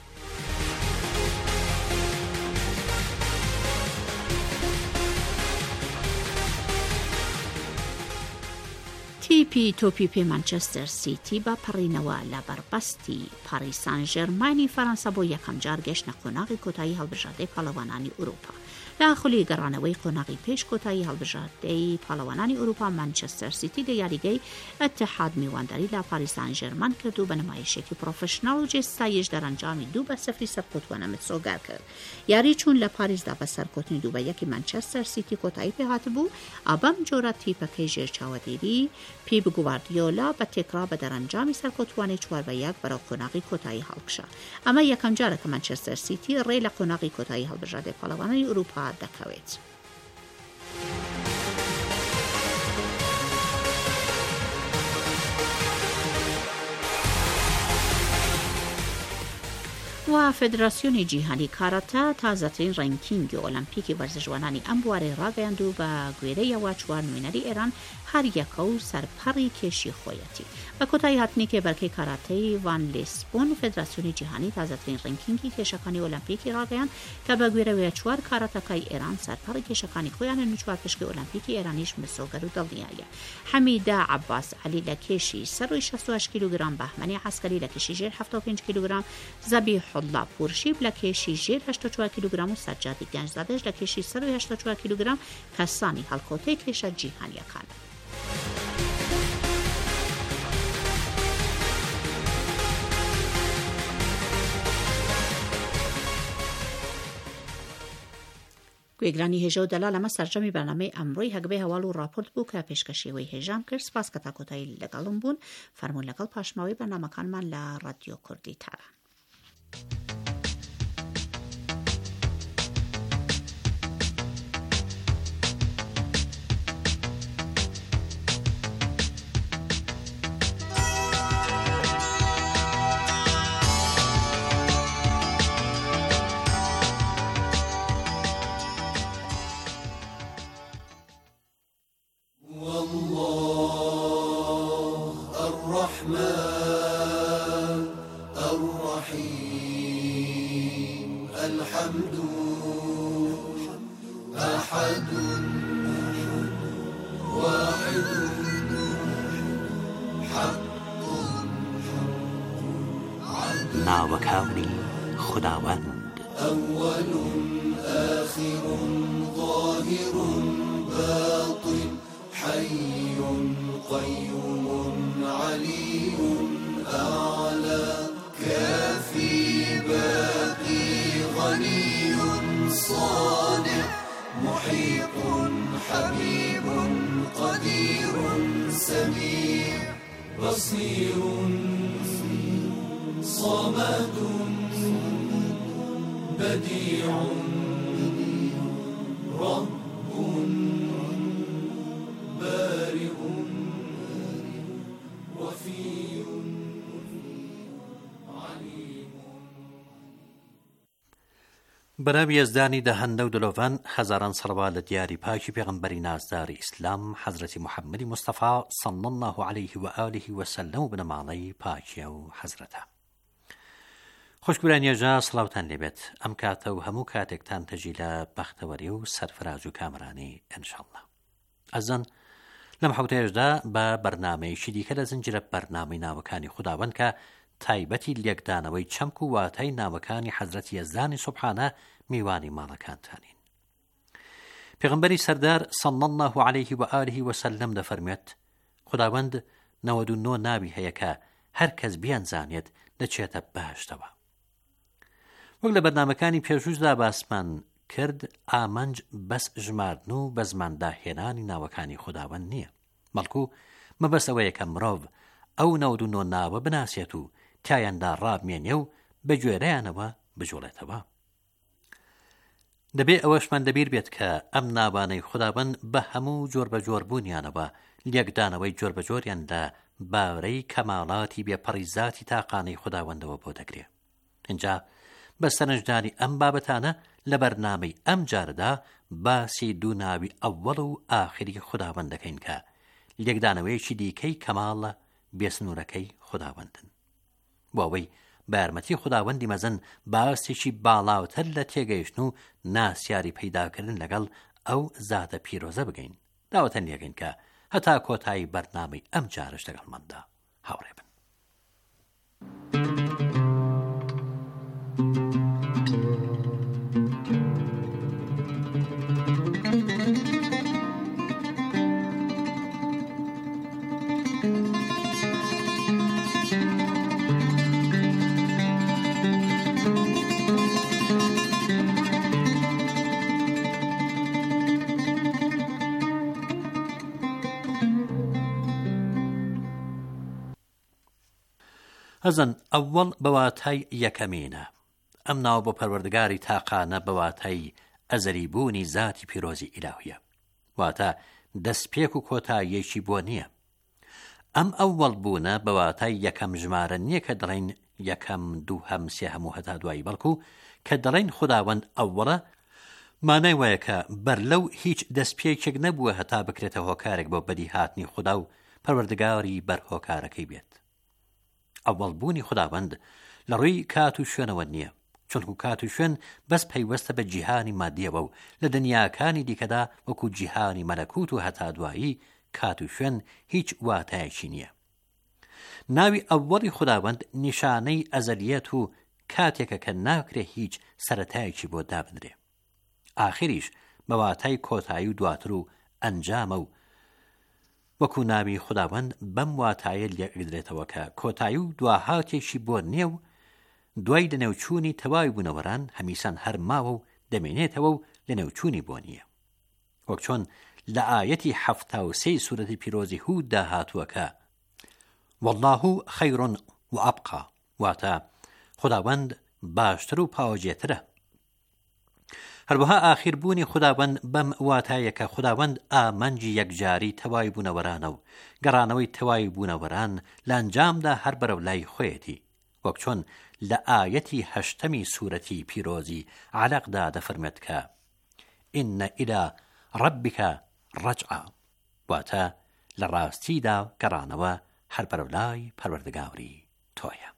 C: تیپی تۆپیپێ مانچستەر سیتی بە پەڕینەوە لە بەربەستی پاریس سان ژێرمانی فەرەنسا بۆ یەکەم جار گەشتە قۆناغی کۆتایی هەڵبژاردەی پاڵەوانانی ئوروپا. لە خولی گەڕانەوەی قۆناغی پێش کۆتایی هەڵبژاردەی پاڵەوانانی ئوروپا مانچستەر سیتی لە یاریگەی ئەتحاد میوانداری لە پاریس سان ژێرمان کرد و بە نمایشێکی پرۆفشناڵ و جێستاییش دەرەنجامی 2-0 سەرکەوتووە متسۆگار کرد. یاری چوون لە پاریسدا بە سەرکەوتنی 2-1 مانچستەر سیتی کۆتایی پێهات بوو. ئابەم جۆرە تیپەکەی ژێرچاوەدێری پیپ گواردیۆلا بە تێکرا بە دەرەنجامی سەرکەوتوانی 4-1 بەرەو قۆناغی کۆتایی هەڵبژا. ئەمە یەکەم جارە کە مانچستەر سیتی ڕێ لە قۆناغی کۆتایی هەڵبژاردەی پاڵەوانانی ئوروپا دەکەوێت. و فدراسیۆنی جیهانی کاراتە تازەترین ڕێنکینگی ئۆلەمپیکی وەرزشوانانی ئەم بوارەی ڕاگەیاند و بە گوێرەیەوە 4 نوێنەری ئێران هەر یەکە و سەرپەڕی کێشی خۆیەتی. بە کۆتایی هاتنی کێبەرکەی کاراتەی وان لیسبۆن فدراسیۆنی جیهانی تازەترین ڕێنکینگی کێشەکانی ئۆلەمپیکی ڕاگەیاند کە بە گوێرەوەیە 4 کاراتەکای ئێران سەرپەڕی کێشەکانی خۆیانە و 4 پشکی ئۆلەمپیکی ئێرانیش مسۆگەر و دڵنیایە. حەمیدا عەباس عەلی لە کێشی سەروی 68 کیلوگرام، بەهمەنی عەسکەری لە کێشی ژێر 75 کیلوگرام، زەبیح الله پورشیب لە کێشی ژێر 84 کیلوگرام و سەجادی گەنجزادەش لە کێشی سەروی 84 کیلوگرام کەسانی هەڵکۆتەی کێشە جیهانیەکان. گوێگرانی هێژە و دەلا لەمە سەرجەمی بەرنامەی ئەمڕۆی هەگبەی هەواڵ و راپۆرت بوو کە پێشکەشیەوەی هێژام کرد. سپاس کە تا کۆتایی لەگەڵم بوون. فەرموون لەگەڵ پاشماوەی بەرنامەکانمان لە ڕادیۆ کوردی تاران.
G: ناوەکانی خداوند
H: أول آخر ظاهر باطن حي قيوم علي أعلى كافي باقي غني صانع محيط حبيب قدير سميع بصير صمد بديع رب بارئ وفي عليم.
G: بەناوی یەزدانی دەهەندە و دلۆڤان هەزاران سەڵەوات لە دیاری پاکی پێغەمبەری نازداری ئیسلام حەزرەتی محەممەدی مستەفا صلی الله عليه و آله وسلم و بنەماڵەی پاکیە و حەزرەتە. خۆشگورانیێژە سڵاوتان لێبێت. ئەم کاتە و هەموو کاتێکتان تەژی لە بەختەوەری و سەرفراز و کامرانی ئینشاءالله. ئەزان لەم حوتەیەشدا بە بەرنامەیەکی دیکە لە زنجرە بەرنامەی ناوەکانی خوداوەند کە تایبەتی لێکدانەوەی چەمک و واتای ناوەکانی حەزرەتی یەزدانی سوبحانە میوانی ماڵەکانتانین. پێغەمبەری سەردار صلی الله عليه و آله وسلم دەفەرمێت خوداوەند 99 ناوی هەیە کە هەر کەس بیانزانێت دەچێتە بەهەشتەوە. وەک لە بەرنامەکانی پێشووشدا باسمان کرد ئامەنج بەس ژماردن و بە زمانداهێنانی ناوەکانی خوداوەند نییە، بەڵکو مەبەست ئەوەیە کە مرۆڤ ئەو 99 ناوە بناسێت و تایاندا ڕابمێنێ و بە گوێرەیانەوە بجوڵێتەوە. دەبێ ئەوەشمان دەبیر بێت کە ئەم ناوانەی خوداوەند بە هەموو جۆر بە جۆر بوونیانەوە لێکدانەوەی جۆر بە جۆریان لە باورەی کەماڵاتی بێپەڕیزاتی تاقانەی خوداوەندەوە بۆ دەگرێت. اینجا بە سەرنجدانی ئەم بابەتانە لە بەرنامەی ئەم جاردا باسی دوو ناوی ئەوەڵ و ئاخری خوداوەند دەکەین کە لێکدانەوەیەکی دیکەی کەماڵە بێسنوورەکەی خوداوەندن. بۆ ئەوەی بە یارمەتی خوداوەندی مەزن باسێکی باڵاوتر لە تێگەیشتن و ناسیاری پەیداکردن لەگەڵ ئەو زاتە پیرۆزە بگەین. داوەتەن لێگەین کە هەتا کۆتایی بەرنامەی ئەم جارش لەگەڵماندا هاوڕێ بن. هەزن ئەوەڵ بەواتای یەکەمینە. ئەم ناو بۆ پەروەردگاری تاقانە بەواتای ئەزەری بوونی زاتی پیرۆزی ئیلاهیە، واتە دەستپێک و کۆتاییەکی بۆ نییە. ئەم ئەوەڵ بوونە بەواتای یەکەم ژمارە نییە کە دەڵێن یەکەم، دووهەم، سێهەم و هەتا دوایی، بەڵکو کە دەڵێن خوداوەند ئەوەڵە مانای وایە کە بەرلەو هیچ دەستپێکێک نەبووە هەتا بکرێتە هۆکارێک بۆ بەدی هاتنی خوددا و پەروەردگاری بەرهۆکارەکەی بێت. ئەوەڵ بوونی خوداوەند لە ڕووی کات و شوێنەوە نییە، چونکو کات و شوێن بەس پەیوەستە بە جیهانی مادیەوە و لە دنیاکانی دیکەدا وەکو جیهانی مەلەکوت و هەتا دوایی کات و شوێن هیچ واتایەکی نییە. ناوی ئەوەڵی خوداوەند نیشانەی ئەزەلیەت و کاتێکە کە ناکرێ هیچ سەرەتایەکی بۆ دابدرێ. ئاخریش بەواتای کۆتایی و دواتر و ئەنجامە و وەکو ناوی خوداوەند بەم واتایە لێدرێتەوە کە کۆتایی و دواهاتێکی بۆ نییە و دوای لەنێوچوونی تەواوی بوونەوەران هەمیسان هەر ماوە و دەمێنێتەوە و لەنێوچوونی بۆ نییە. وەک چۆن لە ئایەتی 73 سورەتی پیرۆزی هوددا هاتووە کە والله خەیر و ئەبقا، واتە خوداوەند باشتر و پاوەجێترە. هەروەها ئاخیر بوونی خوداوەند بەم واتایە کە خوداوەند ئامەنجی یەکجاری تەواوی بوونەوەرانە و گەڕانەوەی تەواوی بوونەوەران لە ئەنجامدا هەر بەرەو لای خۆیەتی، وەک چۆن لە ئایەتی 8 سورەتی پیرۆزی عەلەقدا دەفەرمێت کە ئینە ئیلا ڕەبیکە ڕەجعا، واتە لە ڕاستیدا گەڕانەوە هەر بەرەو لای پەروەردگاری تۆیە.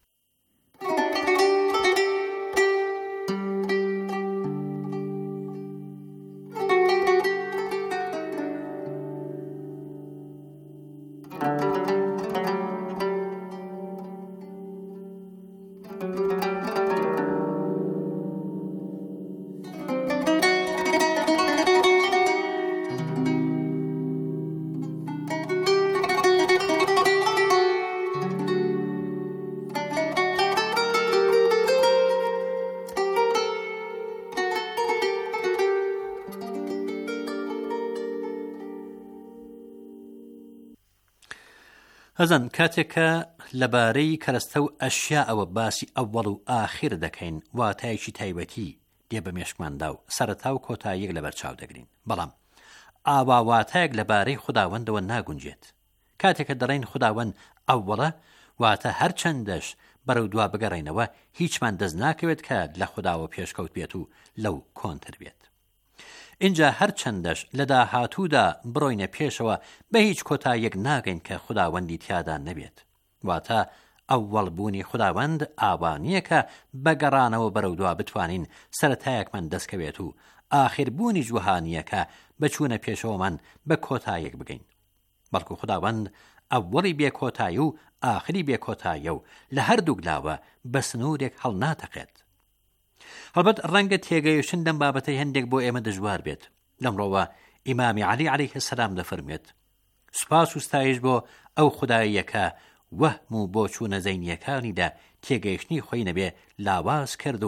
G: هەزن کاتێککە لەبارەی کەرەستە و ئەشیا ئەوە باسی ئەوەڵ و ئاخر دەکەین، واتایەکی تایبەتی دێ بە مێشکماندا و سەرەتا و کۆتاییەک لەبەرچاو دەگرین، بەڵام ئاوا واتایەک لەبارەی خوداوەندەوە ناگونجێت. کاتێککە دەڵێن خوداوەند ئەوەڵە، واتە هەر چەندەش بەرەو دوا بگەڕێنەوە هیچمان دەست ناکەوێت کە لە خوداوە پێشکەوت بێت و لەو کۆنتر بێت. اینجا هەر چەندەش لە داهاتوودا بڕۆینە پێشەوە بە هیچ کۆتاییەک ناگەین کە خوداوەندی تیادا نەبێت، واتە ئەوەڵ بوونی خوداوەند ئاوانیە کە بەگەڕانەوە بەرەو دوا بتوانین سەرەتایەکمان دەستکەوێت و ئاخر بوونی جوهانیە کە بەچوونە پێشەوەمان بە کۆتاییەک بگەین، بەڵکو خوداوەند ئەوەڵی بێ کۆتایی و ئاخری بێ کۆتاییە و لە هەردوو گلاوە بە سنوورێک هەڵ ناتەقێت. هەڵبەت ڕەنگە تێگەیشتن لەم بابەتەی هەندێک بۆ ئێمە دژوار بێت. لەمڕۆوە ئیمامی عەلی عەلەیه السەلام دەفەرمێت سوپاس و ستایش بۆ ئەو خوداییەکە وەهم و بۆ چوونە زەینیەکانیدا تێگەیشتنی خۆی نەبێ لاواز کرد و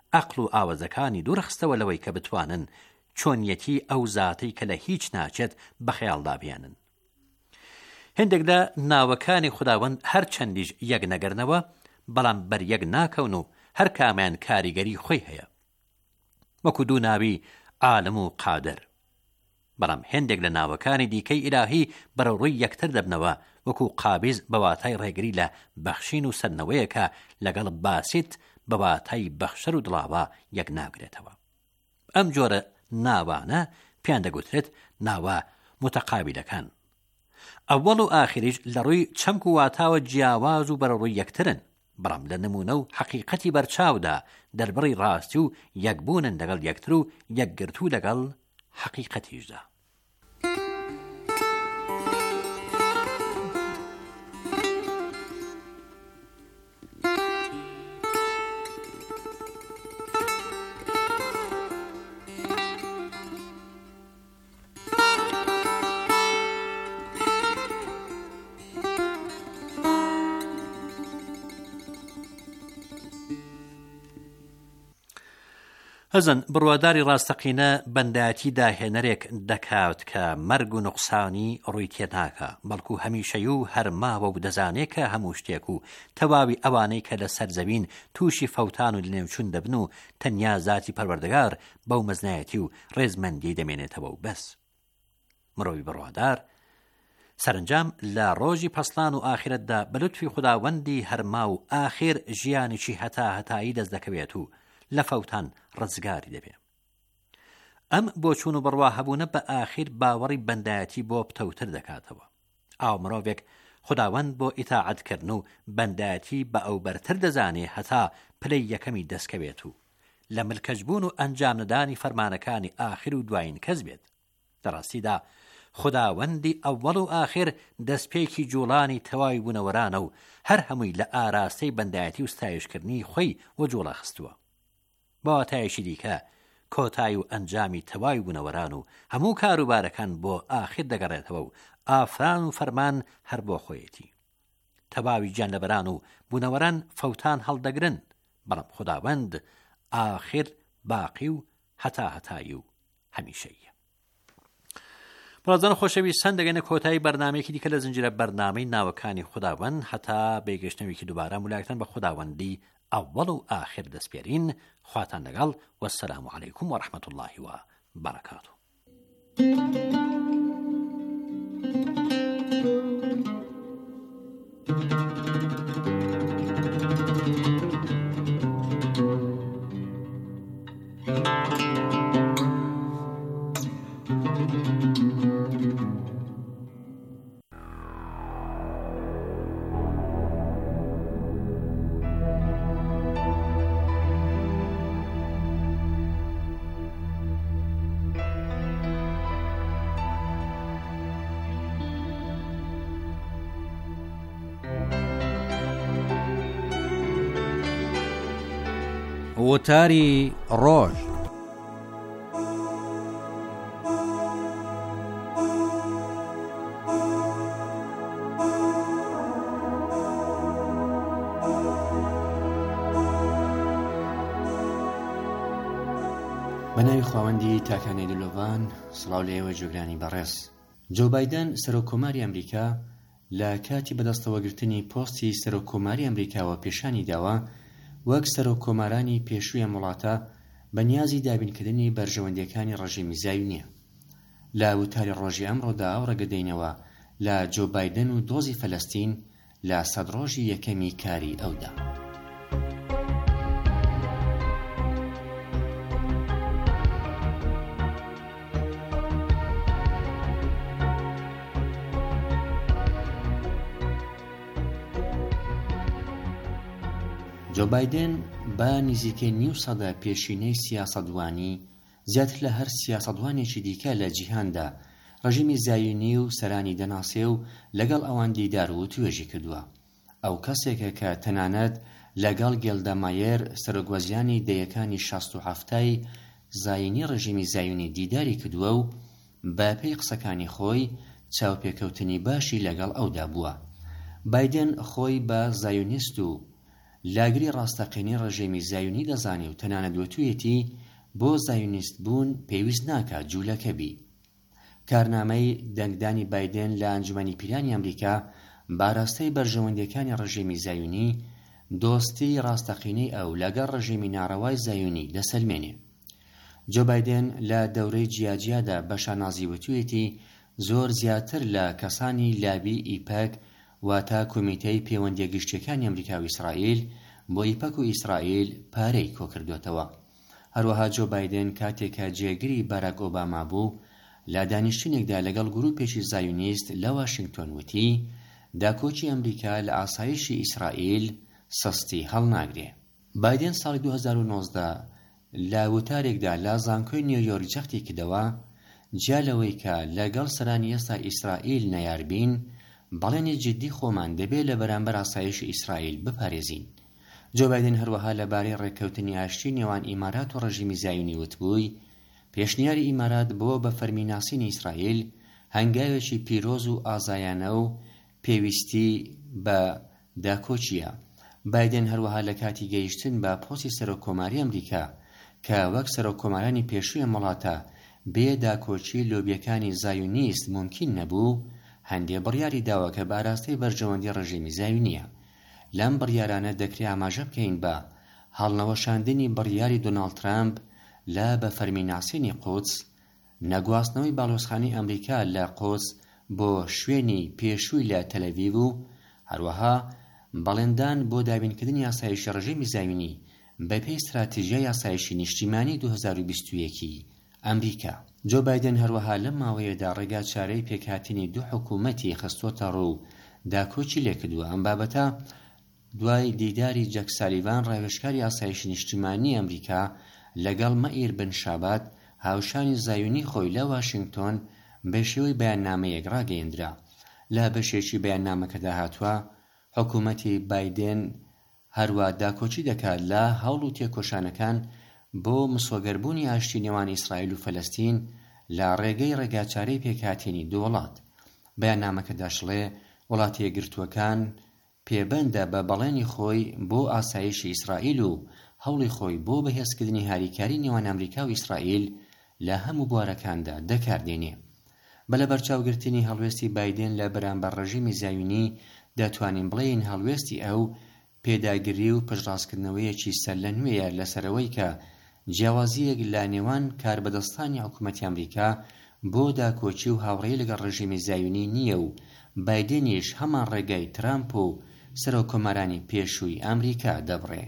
G: عەقڵ و ئاوازەکانی دوورخستەوە لەوەی کە بتوانن چۆنیەتی ئەو زاتەی کە لە هیچ ناچێت بەخەیاڵدا بێنن. هێندێک لە ناوەکانی خوداوەند هەر چەندیش یەک نەگەرنەوە، بەڵام بەریەک ناکەون و هەر کامیان کاریگەری خۆی هەیە، وەکو دوو ناوی عالم و قادر. بەڵام هێندێک لە ناوەکانی دیکەی ئیلاهی بەرەوڕووی یەکتر دەبنەوە، وەکو قابیز بەواتای ڕێگری لە بەخشین و سەرنەوەیەکە لەگەڵ باسیت بەواتای بەخشەر و دڵاوە یەک ناگرێتەوە. ئەم جۆرە ناوانە پێیان دەگوترێت ناوە متەقابلەکان. ئەوەڵ و ئاخریش لە ڕووی چەمک و واتاوە جیاواز و بەرەوڕووی یەکترن، بەڵام لە نمونە و حەقیقەتی بەرچاودا دەربڕی ڕاستی و یەکبوونن لەگەڵ یەکتر و یەکگرتوو لەگەڵ حەقیقەتیشدا. هەزن بڕواداری ڕاستەقینە بەندایەتی داهێنەرێک دەکات کە مەرگ و نوقسانی ڕووی تێناکە، بەڵکو هەمیشەی و هەرماوە و دەزانێت کە هەموو شتێک و تەواوی ئەوانەی کە لە سەرزەوین تووشی فەوتان و لێنێوچوون دەبن و تەنیا ذاتی پەروەردگار بەو مەزنایەتی و ڕێزمەندی دەمێنێتەوە و بەس. مرۆڤی بڕوادار سەرنجام لە ڕۆژی پەسڵان و ئاخرەتدا بە لوتفی خوداوەندی هەرما و ئاخر ژیانێکی هەتایی دەست دەکەوێت و لە فەوتان ڕزگاری دەبێ. ئەم بۆ چوون و بڕوا هەبوونە بە ئاخیر باوەڕی بەندایەتی بۆ پتەوتر دەکاتەوە. ئاو مرۆڤێک خوداوەند بۆ ئیتاعەتکردن و بەندایەتی بە ئەو بەرتر دەزانێ هەتا پلەی یەکەمی دەستکەوێت و لە ملکەجبوون و ئەنجام نەدانی فەرمانەکانی ئاخر و دوایین کەس بێت. لەڕاستیدا خوداوەندی ئەوەڵ و ئاخر دەستپێکی جوڵانی تەواوی بوونەوەرانە و هەر هەمووی لە ئاراستەی بەندایەتی و ستایشکردنی خۆی وەجوڵە خستووە. بەواتایشی دیکە کۆتایی و ئەنجامی تەواوی بوونەوەران و هەموو کاروبارەکان بۆ ئاخر دەگەڕێتەوە و ئافران و فەرمان هەر بۆ خۆیەتی. تەواوی گیانلەبەران و بوونەوەران فەوتان هەڵدەگرن، بەڵام خوداوەند ئاخر باقی و هەتایی و هەمیشەیە. بەڕێزان خۆشەویستان دەگەنە کۆتایی بەرنامەیەکی دیکە لە زنجیرە بەرنامەی ناوەکانی خوداوەند هەتا بێگەشتنەوەیکی دووبارە مولایەتان بە خوداوەندی ئەوەڵ و ئاخر دەستپێرین. خواتان لەگەڵ وەسەلام عەلەیکوم وەڕەحمەت الله وبەرەکاتوه.
I: وتاری ڕۆژ.
J: بەناوی خواوەندی تاکانەی دلۆڤان، سڵاو لە ئێوە جۆگرانی بەڕێز. جۆ بایدن سەرۆکۆماری ئەمریکا لە کاتی بەدەستەوەگرتنی پۆستی سەرۆکۆماری ئەمریکاوە پیشانی داوە وەک سەرۆکۆمارانی پێشووی وڵاتە بەنیازی دابینکردنی بەرژەوەندیەکانی ڕژیمی زایونیە. لە وتاری ڕۆژی ئەمڕۆدا ئەو ڕێگەدەینەوە لە جۆ بایدن و دۆزی فەلەستین لە 100 ڕۆژی یەکەمی کاری ئەودا. جۆ بایدن بە نزیکەی نیو سەدە پێشینەی سیاسەتوانی زیاتر لە هەر سیاسەتوانێکی دیکە لە جیهاندا ڕژیمی زایونی و سەرانی دەناسێ و لەگەڵ ئەوان دیدار و توێژی کردووە. ئەو کەسێکە کە تەنانەت لەگەڵ گێلدا مایر سەرۆکوەزیانی دەیەکانی 67ای زاینی ڕژیمی زایونی دیداری کردووە و بە پێی قسەکانی خۆی چاوپێکەوتنی باشی لەگەڵ ئەودا بووە. بایدن خۆی بە زایونیست و لاگری ڕاستەقینەی ڕژێمی زایونی دەزانێ و تەنانەت دۆتوویەتی بۆ زایونیست بوون پێویست ناکات جوولەکە بی. کارنامەی دەنگدانی بایدن لە ئەنجومەنی پیرانی ئەمریکا باراستەی بەرژەوەندیەکانی ڕژێمی زایونی دۆستی ڕاستەقینەی ئەو لەگەڵ ڕژێمی ناڕەوای زایونی دەسەلمێنێ. جۆ بایدن لە دەورەی جیاجیادا بە شانازی وتوویەتی زۆر زیاتر لە کەسانی لابی ئیپەک واتە کۆمیتەی پەیوەندیە گشتیەکانی ئەمریکا و ئیسرائیل بۆ ئیپەک و ئیسرائیل پارەی کۆکردوێتەوە. هەروەها جۆ بایدن کاتێکە جێگری باراک ئۆباما بوو لە دانیشتنێکدا لەگەڵ گروپێکی زایونیست لە واشنگتۆن وتی داکۆچی ئەمریکا لە ئاسایشی ئیسرائیل سەستی هەڵناگرێ. بایدن ساڵی 2019 لە وتارێکدا لە زانکۆی نیویۆرک جەختی کردەوە جیا لەوەی کە لەگەڵ سەرانی ئێستا ئیسرائیل نەیاربین بەڵێنی جددی خۆمان دەبێت لە بەرامبەر ئاسایشی ئیسرائیل بپارێزین. جۆ بایدن هەروەها لەبارەی ڕێککەوتنی ئاشتی نێوان ئیمارات و ڕژیمی زایونی وتبووی پێشنیاری ئیمارات بۆ بە فەرمیناسینی ئیسرائیل هەنگاوێکی پیرۆز و ئازایانە و پێویستی بە داکۆچیە. بایدن هەروەها لە کاتی گەیشتن بە پۆستی سەرۆکۆماری ئەمریکا کە وەک سەرۆکۆمارانی پێشووی وڵاتە بێ داکۆچی لۆبیەکانی زایونیست ممکن نەبوو هەندێ بڕیاری داوە کە باراستەی بەرژەوەندی ڕژیمی زایونیە. لەم بڕیارانە دەکرێت ئاماژە بکەین بە هەڵنەوەشاندنی بڕیاری دۆناڵد ترامپ لە بە فەرمیناسینی قودس، نەگواستنەوەی باڵۆزخانەی ئەمریکا لە قودس بۆ شوێنی پێشووی لە تەلەڤیڤ و هەروەها بەڵێندان بۆ دابینکردنی ئاسایشی ڕژیمی زایونی بەپێی استراتیژیای ئاسایشی نیشتیمانی 2021 ئەمریکا. جۆ بایدن هەروەها لەم ماوەیەدا ڕێگا چارەی پێکهاتنی دوو حکوومەتی خستۆتە ڕوو داکۆچی لێکردووە. ئەم بابەتە دوای دیداری جەک سالیڤان ڕاوێژکاری ئاسایشی نیشتیمانی ئەمریکا لەگەڵ مەئیر بن شابات هاوشانی زایونی خۆی لە واشنگتۆن بە شێوەی بەیاننامەیەک ڕاگەیەندرا. لە بەشێکی بەیاننامەکەدا هاتووە حکوومەتی بایدن هەروە داکۆچی دەکات لە هەوڵ و تێکۆشانەکان بۆ مسۆگەربوونی ئاشتی نێوان ئیسرائیل و فەلەستین لە ڕێگەی ڕێگاچارەی پێکهاتێنی دوو وڵات. بەیاننامەکەدا شڵێ وڵاتی یەکگرتووەکان پێبەندە بە بەڵێنی خۆی بۆ ئاسایشی ئیسرائیل و هەوڵی خۆی بۆ بەهێزکردنی هاریکاری نێوان ئەمریکا و ئیسرائیل لە هەموو بوارەکاندا دەکاردێنێ. بە لە بەرچاوگرتنی هەڵوێستی بایدن لە بەرامبەر ڕژیمی زایونی دەتوانین بڵێین هەڵوێستی ئەو پێداگیری و پشتڕاستکردنەوەیەکی سەر لە نوێیە لەسەرەوەی کە جیاوازیەک لە نێوان کاربەدەستانی حکوومەتی ئەمریکا بۆ داکۆچی و هاوڕێی لەگەڵ ڕژیمی زایونی نییە و بایدنیش هەمان ڕێگای ترامپ و سەرۆکۆمارانی پێشووی ئەمریکا دەبڕێ.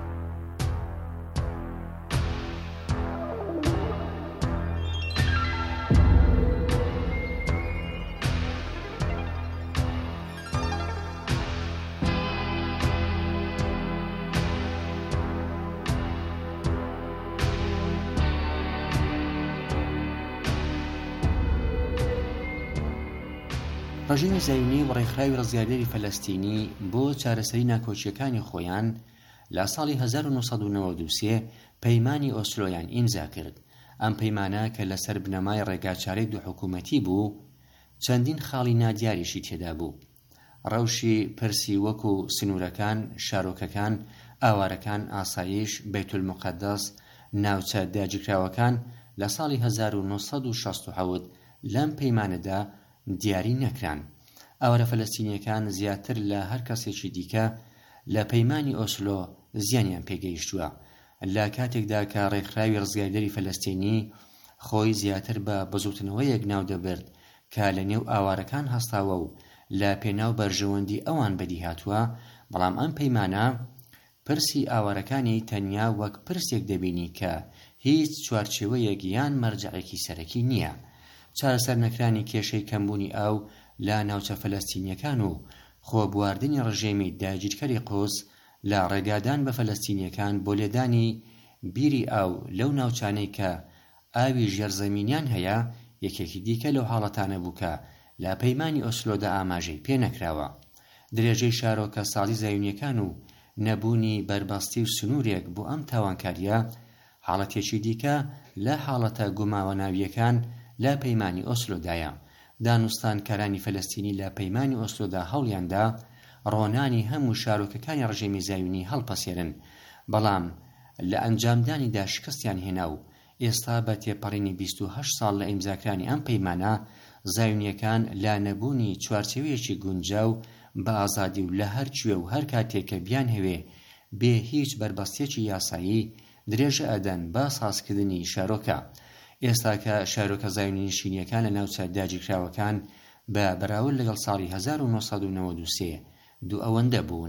J: ڕژیمی زایونی و ڕێکخراوی ڕزگاردەری فەلەستینی بۆ چارەسەری ناکۆچیەکانی خۆیان لە ساڵی 1993 پەیمانی ئۆسلۆیان ئیمزا کرد. ئەم پەیمانە کە لەسەر بنەمای ڕێگاچارەی دوو حکوومەتی بوو چەندین خاڵی نادیاریشی تێدا بوو. ڕەوشی پرسی وەکو سنوورەکان، شارۆکەکان، ئاوارەکان، ئاسایش، بەیتولموقەدەس، ناوچە داگیرکراوەکان لە ساڵی 1967 لەم پەیمانەدا دیاری نەکران. ئەوەرە فەلەستینیەکان زیاتر لە هەر کەسێکی دیکە لە پەیمانی ئۆسلۆ زیانیان پێگەیشتووە لە کاتێکدا کە ڕێکخراوی ڕزگاردەری فەلەستینی خۆی زیاتر بە بزوتنەوەیەک ناو دەبرد کە لە نێو ئاوارەکان هەستاوە و لە پێناو بەرژەوەندی ئەوان بەدی هاتووە. بەڵام ئەم پەیمانە پرسی ئاوارەکانی تەنیا وەک پرسێک دەبینی کە هیچ چوارچێوەیەک یان مەرجەعێکی سەرەکی نییە. چارەسەر نەکرانی کێشەی کەمبوونی ئاو لە ناوچە فەلەستینیەکان و خۆبواردنی ڕژێمی داگیرکەری قودس لە ڕێگادان بە فەلەستینیەکان بۆ لێدانی بیری ئاو لەو ناوچانەی کە ئاوی ژێرزەمینیان هەیە یەکێکی دیکە لەو حاڵەتانە بوو کە لە پەیمانی ئۆسلۆدا ئاماژەی پێ نەکراوە. درێژەی شارۆکە ساڵی زایونیەکان و نەبوونی بربەستی و سنوورێک بۆ ئەم تاوانکاریە حاڵەتێکی دیکە لە حاڵەتە گوماوە ناویەکان لە پەیمانی ئۆسلۆدایە. دانوستانکارانی فەلەستینی لە پەیمانی ئۆسلۆدا هەوڵیاندا ڕۆنانی هەموو شارۆکەکانی ڕژێمی زایونی هەڵپەسێرن، بەڵام لە ئەنجامدانیدا شکستیان هێنا و ئێستا بە تێپەڕینی 28 ساڵ لە ئیمزاکرانی ئەم پەیمانە زایونیەکان لا نەبوونی چوارچێوەیەکی گونجاو بە ئازادی و لە هەر کوێ و هەر کاتێکە بیان هەوێ بێ هیچ بربەستێکی یاسایی درێژە ئەدەن بە سازکردنی شارۆکە. ئێستا کە شارۆکە زایونی نشینیەکان لە ناوچە داگیرکراوەکان بە بەراورد لەگەڵ ساڵی 1993 دوو ئەوەندە بوون.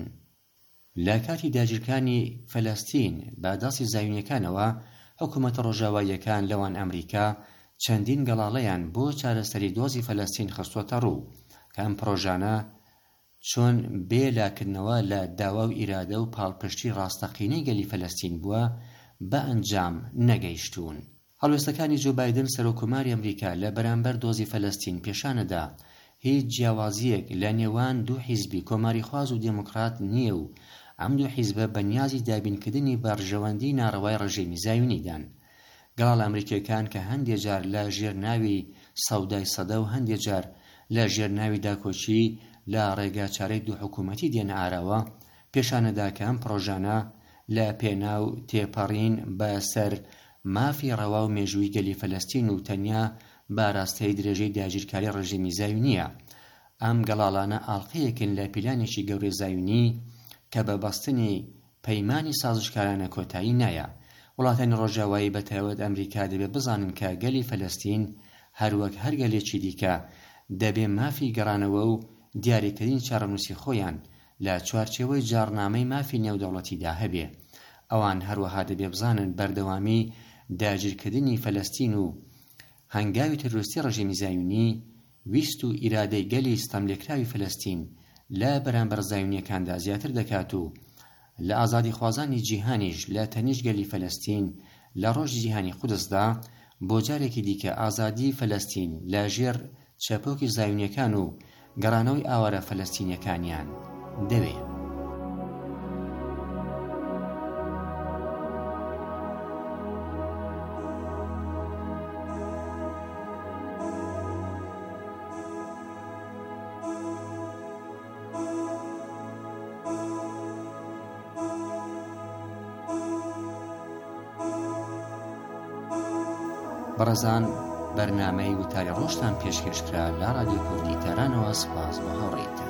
J: لە کاتی داگیرکانی فەلەستین بە دەستی زایونیەکانەوە حکوومەتە ڕۆژاواییەکان لەوان ئەمریکا چەندین گەڵاڵەیان بۆ چارەسەری دۆزی فەلەستین خستووەتە ڕوو کە ئەم پرۆژانە چۆن بێلاکردنەوە لە داوا و ئیرادە و پاڵپشتی ڕاستەقینەی گەلی فەلەستین بووە بە ئەنجام نەگەیشتوون. هەڵوێستەکانی جو بایدن سەرۆکوماری ئەمریکا لە بەرامبەر دۆزی فەلەستین پێشانەدا هیچ جیاوازیەک لە نێوان دوو حیزبی کۆماریخواز و دموکرات نییە و ئەم دوو حیزبە بەنیازی دابینکردنی بەڕژەوەندی ناڕەوای ڕژێمی زایونیدان. گەڵاڵ ئەمریکیەکان کە هەندێک جار لە ژێرناوی سەودای سەدە و هەندێک جار لە ژێرناوی داکۆچی لە ڕێگا چارەی دوو حکوومەتی دێنە ئاراوە پێشانەدا کە ئەم پرۆژانە لە پێناو تێپەڕین بەسەر مافی ڕەوا و مێژووی گەلی فەلەستین و تەنیا باراستەی درێژەی داگیرکاری ڕژێمی زایونیە. ئەم گەڵاڵانە ئاڵقەیەکن لە پیلانێکی گەورەی زایونی کە بە بەستنی پەیمانی سازشکارانە کۆتایی نایە. وڵاتانی ڕۆژاوایی بەتایبەت ئەمریکا دەبێت بزانن کە گەلی فەلەستین هەروەک هەر گەلێکی دیکە دەبێ مافی گەڕانەوە و دیاریکردنی چارەنووسی خۆیان لە چوارچێوەی جارنامەی مافی نێودەوڵەتیدا هەبێ. ئەوان هەروەها دەبێ بزانن بەردەوامی داگیرکردنی فەلەستین و هەنگاوی تەروریستی ڕژێمی زایونی ویست و ئیرادەی گەلی ستەملێکراوی فەلەستین لە بەرامبەر زایونیەکاندا زیاتر دەکات و لە ئازادی خوازانی جیهانیش لە تەنیش گەلی فەلەستین لە ڕۆژی جیهانی قودسدا بۆ جارێکی دیکە ئازادی فەلەستین لە ژێر چەپۆکی زایونیەکان و گەڕانەوەی ئاوارە فەلەستینیەکانیان دەوێت. بەڕێزان بەرنامەی وتاری ڕۆژتان پێشکەشکرا لە رادیۆ کوردی تەرانەوە. سپاس بۆ هاوڕێیتان.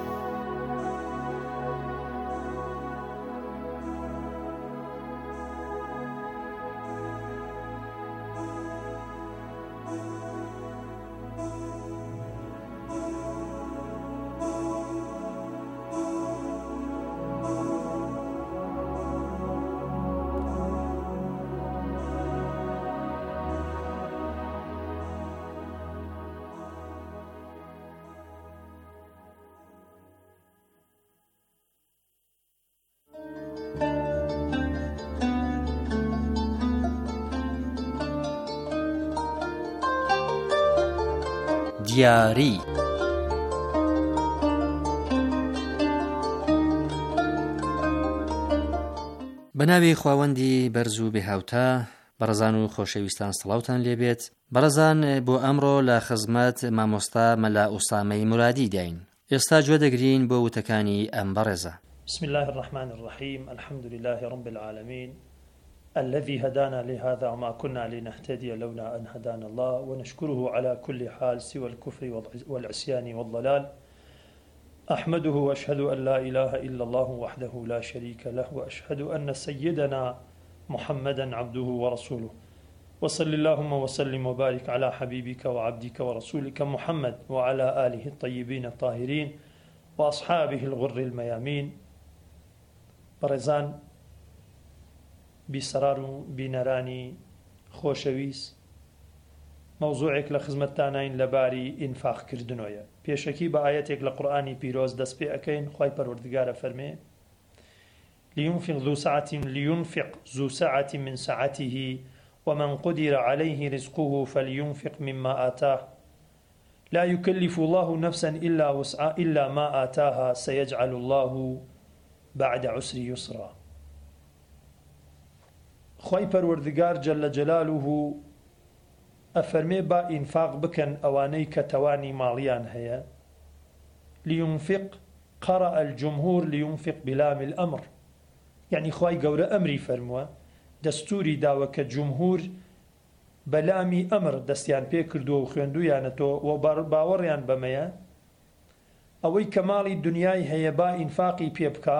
I: دیاری بەناوی خواوەندی بەرز و بێهاوتە بەڕەزان و خۆشەویستان سڵاوتان لێبێت. بەڕەزان بۆ ئەمڕۆ لە خزمەت مامۆستا مەلا ئوسامەی مرادی داین. ئێستا گوێ دەگرین بۆ وتەکانی ئەم بەڕێزە.
K: بسم الله الرحمن الرحيم الحمد لله رب العالمين الذي هدانا لهذا وما كنا لنهتدي لولا أن هدانا الله ونشكره على كل حال سوى الكفر والعصيان والضلال. أحمده وأشهد أن لا إله إلا الله وحده لا شريك له وأشهد أن سيدنا محمدا عبده ورسوله وصل اللهم وسلم وبارك على حبيبك وعبدك ورسولك محمد وعلى آله الطيبين الطاهرين وأصحابه الغر الميامين. برزان بیسەرار و بینەرانی خۆشەویست، مەوزوعێک لە خزمەتتانین لەباری ئینفاقکردنەوەیە. پێشەکی بە ئایەتێک لە قورئانی پیرۆز دەست پێ ئەەکەین. خوای پەروەردگارە فەرمێ لينفق ذو سعة من سعته ومن قدر عليه رزقه فلينفق مما آتاه لا يكلف الله نفسا إلا ما آتاها سيجعل الله بعد عسر يسرا. خوای پەروەردگار جەلە جەلالوه ئەفەرمێ با ئینفاق بکەن ئەوانەی کە تەوانی ماڵیان هەیە. لیونفق قرأ الجمهور لينفق بلام الأمر يعني خواي قورة أمري فرموا دستوري داوە کە جمهور بەلامی ئەمر دەستیان پێ کردووە و خوێندویانەتەوە و باوەڕیان بەمەیە ئەوەی کە ماڵی دنیای هەیە با ئینفاقی پێ بکا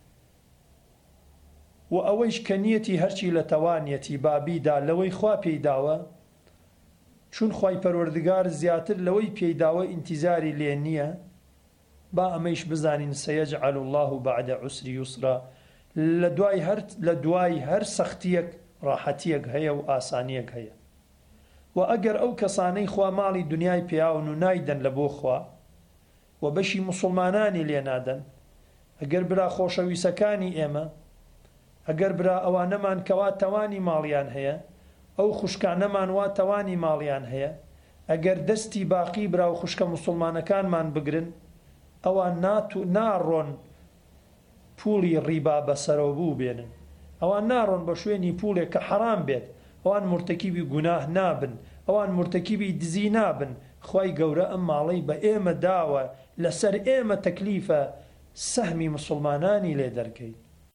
K: و ئەوەیش کە نیەتی هەرچی لە تەوانێتی بابیدا لەوەی خوا پێیداوە چون خوای پەروەردگار زیاتر لەوەی پێیداوە ئینتیزاری لێ نییە با ئەمەیش بزانین سەیەجعەل الله بعد عسر یسرا لە دوای هەر سەختیەک ڕاحەتیەک هەیە و ئاسانیەک هەیە و ئەگەر ئەو کەسانەی خوا ماڵی دنیای پیاون و نایدەن لە بۆ خوا و بەشی مسلمانانی لێ نادەن ئەگەر برا خۆشەویستەکانی ئێمە ئەگەر برا ئەوانەمان کەوا تەوانی ماڵیان هەیە ئەو خوشکانەمان وا تەوانی ماڵیان هەیە ئەگەر دەستی باقی برا و خوشکە مسلمانەکانمان بگرن ئەوان ناڕۆن پوڵی ڕیبا بەسەرەوە بوو بێنن ئەوان ناڕۆن بە شوێنی پوڵێک کە حەرام بێت ئەوان مرتەکیبی گوناه نابن ئەوان مرتەکیبی دزی نابن خوای گەورە ئەم ماڵەی بە ئێمە داوە لەسەر ئێمە تەکلیفە سەهمی مسلمانانی لێ دەرکەین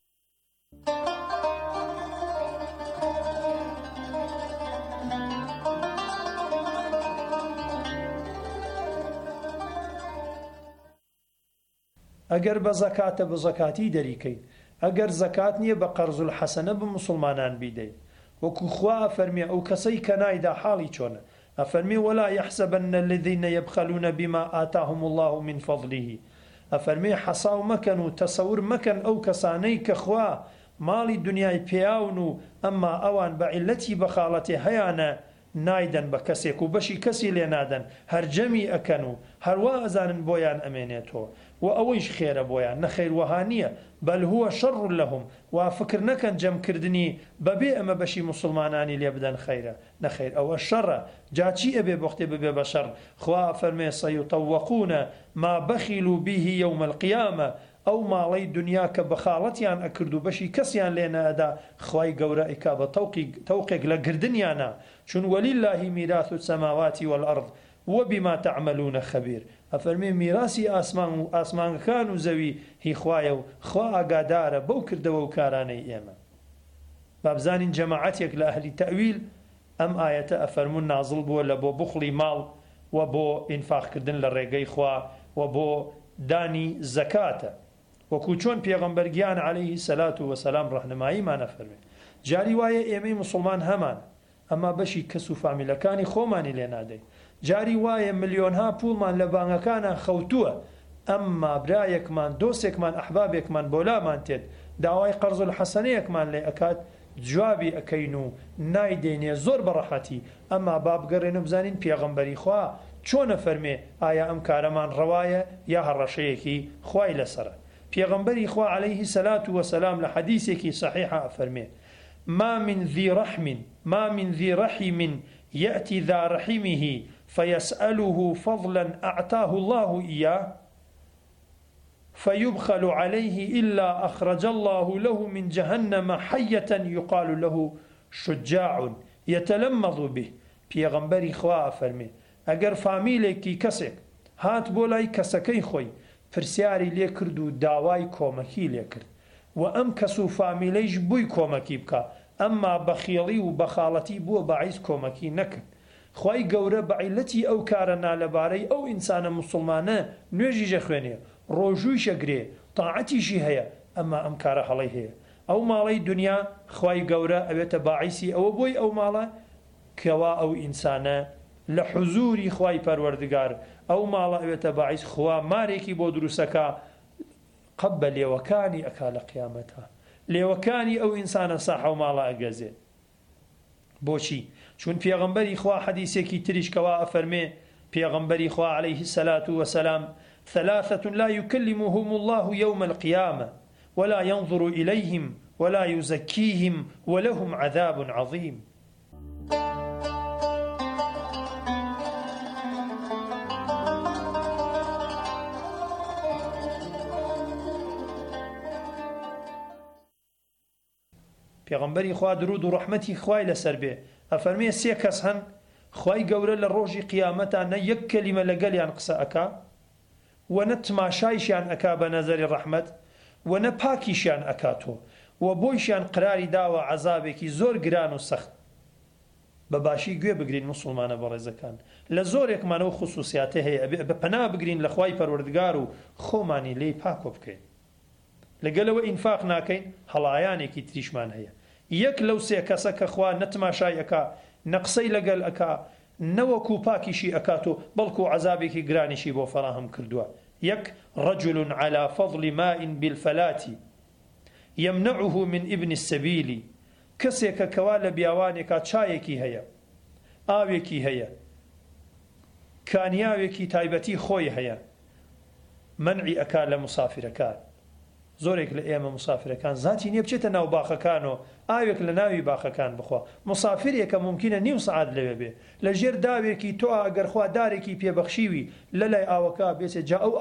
K: ئەگەر بە زەکاتە بە زەکاتی دەریکەین ئەگەر زەکات نییە بە قەرز الحەسەنە بە مسلمانان بیدەین وەکو خوا ئەفەرمێ ئەو کەسەی کە نایدا حاڵی چۆنە ئەفەرمێ ولا يحسبن الذين يبخلون بما آتاهم الله من فضله ئەفەرمێ حەساو مەکەن و تەسەور مەکەن ئەو کەسانەی کە خوا ماڵی دنیای پیاون و ئەمما ئەوان بە عیلەتی بەخاڵەتێ هەیانە نایدەن بە کەسێک و بەشی کەسی لێ نادەن هەرجەمی ئەکەن و هەروە ئەزانن بۆیان ئەمێنێتەوە و ئەوەیش خێرە بۆیان نەخێر وەها نییە بەل هو شەڕ لەهم وا فکر نەکەن جەمکردنی بەبێ ئەمە بەشی مسلمانانی لێ بدەن خەیرە نەخێر ئەوە شەڕە جاچی ئەبێ بۆختێ ببێ بە شەڕ خوا فەرمێ سەیطەوەقون ما بەخیلوا به یوم القیامە ئەو ماڵەی دنیا کە بەخاڵەتیان ئەکرد و بەشی کەسیان لێ نەدا خوای گەورە ئیکا بە تەوقێک لە گردنیانە چون ولله میراث السماوات والأرض وبما تعملون خبير ئەفەرمێ میراسی ئاسمان و ئاسمانەکان و زەوی هی خوایە و خوا ئاگادارە بەو کردەوە و کارانەی ئێمە بابزانین جەماعەتێک لە ئەهلی تەویل ئەم ئایەتە ئەفەرمون نازڵ بووە لە بۆ بخڵی ماڵ و بۆ ئینفاقکردن لە ڕێگەی خوا و بۆ دانی زەکاتە وەکو چۆن پێغەمبەر گیان عەلەیهی سەلات وەسەلام ڕەحنماییمان ئەفەرمێ جاری وایە ئێمەی مسلمان هەمان ئەما بەشی کەس و فامیلەکانی خۆمانی لێ نادەین جاری وایە ملیۆنها پوڵمان لە بانگەکانە خەوتووە ئەمما برایەکمان دۆستێکمان ئەحبابێکمان بۆلامان تێت داوای قەرز الحەسەنەیەکمان لێ ئەکات جوابی ئەکەین و نایدێنێ زۆر بەڕەحەتی ئەمما با بگەڕێن و بزانین پێغەمبەری خوا چۆنە فەرمێ ئایا ئەم کارەمان ڕەوایە یا هەڕەشەیەکی خوای لەسەرە پێغەمبەری خوا عەلەیهی سەلات وەسەلام لە حەدیثێکی صحیحە ئەفەرمێ ما من ذي رحم يأتي ذا رحمه فيسأله فضلا أعطاه الله إياه فيبخل عليه إلا أخرج الله له من جهنم حية يقال له شجاع يتلمض به پیغمبری خوا فرمي اگر فامیلێکی کەسێک هات بۆ لای کەسەکەی خۆی پرسیاری لێ کرد و داوای کۆمەکی لێ کرد و ئەم کەس و فامیلەیش بووی کۆمەکی بکە ئەمما بەخێڵی و بەخاڵەتی بووە بەعیز کۆمەکی نەکرد خوای گەورە بە عیلەتی ئەو کارە نالەبارەی ئەو ئینسانە مسلمانە نوێژیشە خوێنێ ڕۆژوویشە گرێ تاعەتیشی هەیە ئەمما ئەم کارە هەڵەی هەیە ئەو ماڵەی دنیا خوای گەورە ئەوێتە باعیسی ئەوە بۆی ئەو ماڵە کەوا ئەو ئینسانە لە حوزوری خوای پەروەردگار ئەو ماڵە ئەوێتە باعیس خوا مارێکی بۆ دروستەکە قەب بە لێوەکانی ئەکا لە قیامەتە لێوەکانی ئەو ئینسانە ساحە و ماڵە ئەگەزێ بۆچی چون پێغەمبەری خوا حەدیثێکی تریشکەوە ئەفەرمێ پێغەمبەری خوا عەلەیهی سەلات وەسەلام ثلاثة لا يكلمهم الله يوم القيامة ولا ينظر إليهم ولا يزكيهم ولهم عذاب عظيم پێغەمبەری خوا درود و ڕەحمەتی خوای لەسەر بێ ئەفەرمێ سێ کەس هەن خوای گەورە لە ڕۆژی قیامەتە نە یەک کەلیمە لەگەلیان قسە ئەکا و نە تماشایشیان ئەکا بە نەزەری ڕەحمەت و نە پاکیشیان ئەکاتەوە و بۆیشیان قراری داوە عەزابێکی زۆر گران و سەخت. بە باشی گوێ بگرین موسڵمانە بەڕێزەکان، لە زۆرێکمانەوە خصوصیاتە هەیە بە پەنا بگرین لە خوای پەروەردگار و خۆمانی لێی پاکۆ بکەین. لەگەلەوە ئینفاق ناکەین هەڵایانێکی تریشمان هەیە. یەک لەو سێ کەسە کە خوا نەتماشای ئەکا، نەقسەی لەگەل ئەکا، نەوەکو پاکیشی ئەکاتۆ بەڵکو عەزابێکی گرانیشی بۆ فەراهم کردووە. یەک رجل على فضل ماء بالفلاة يمنعه من ابن السبيل، کەسێکە کەوا لە بیاوانێکا چایەکی هەیە، ئاوێکی هەیە، کانیاوێکی تایبەتی خۆی هەیە، منعی ئەکا لە مسافرەکان. زۆرێک لە ئێمە مسافرەکان زاتی نییە بچێتە ناو باخەکانەوە ئاوێک لە ناوی باخەکان بخوا. مسافرێکە ممکنە نیم سعات لەوێ بێ، لە ژێر داوێکی تۆ ئەگەر خوا دارێکی پێبەخشیوی لە لای ئاوەکە بێتێ جا ئەو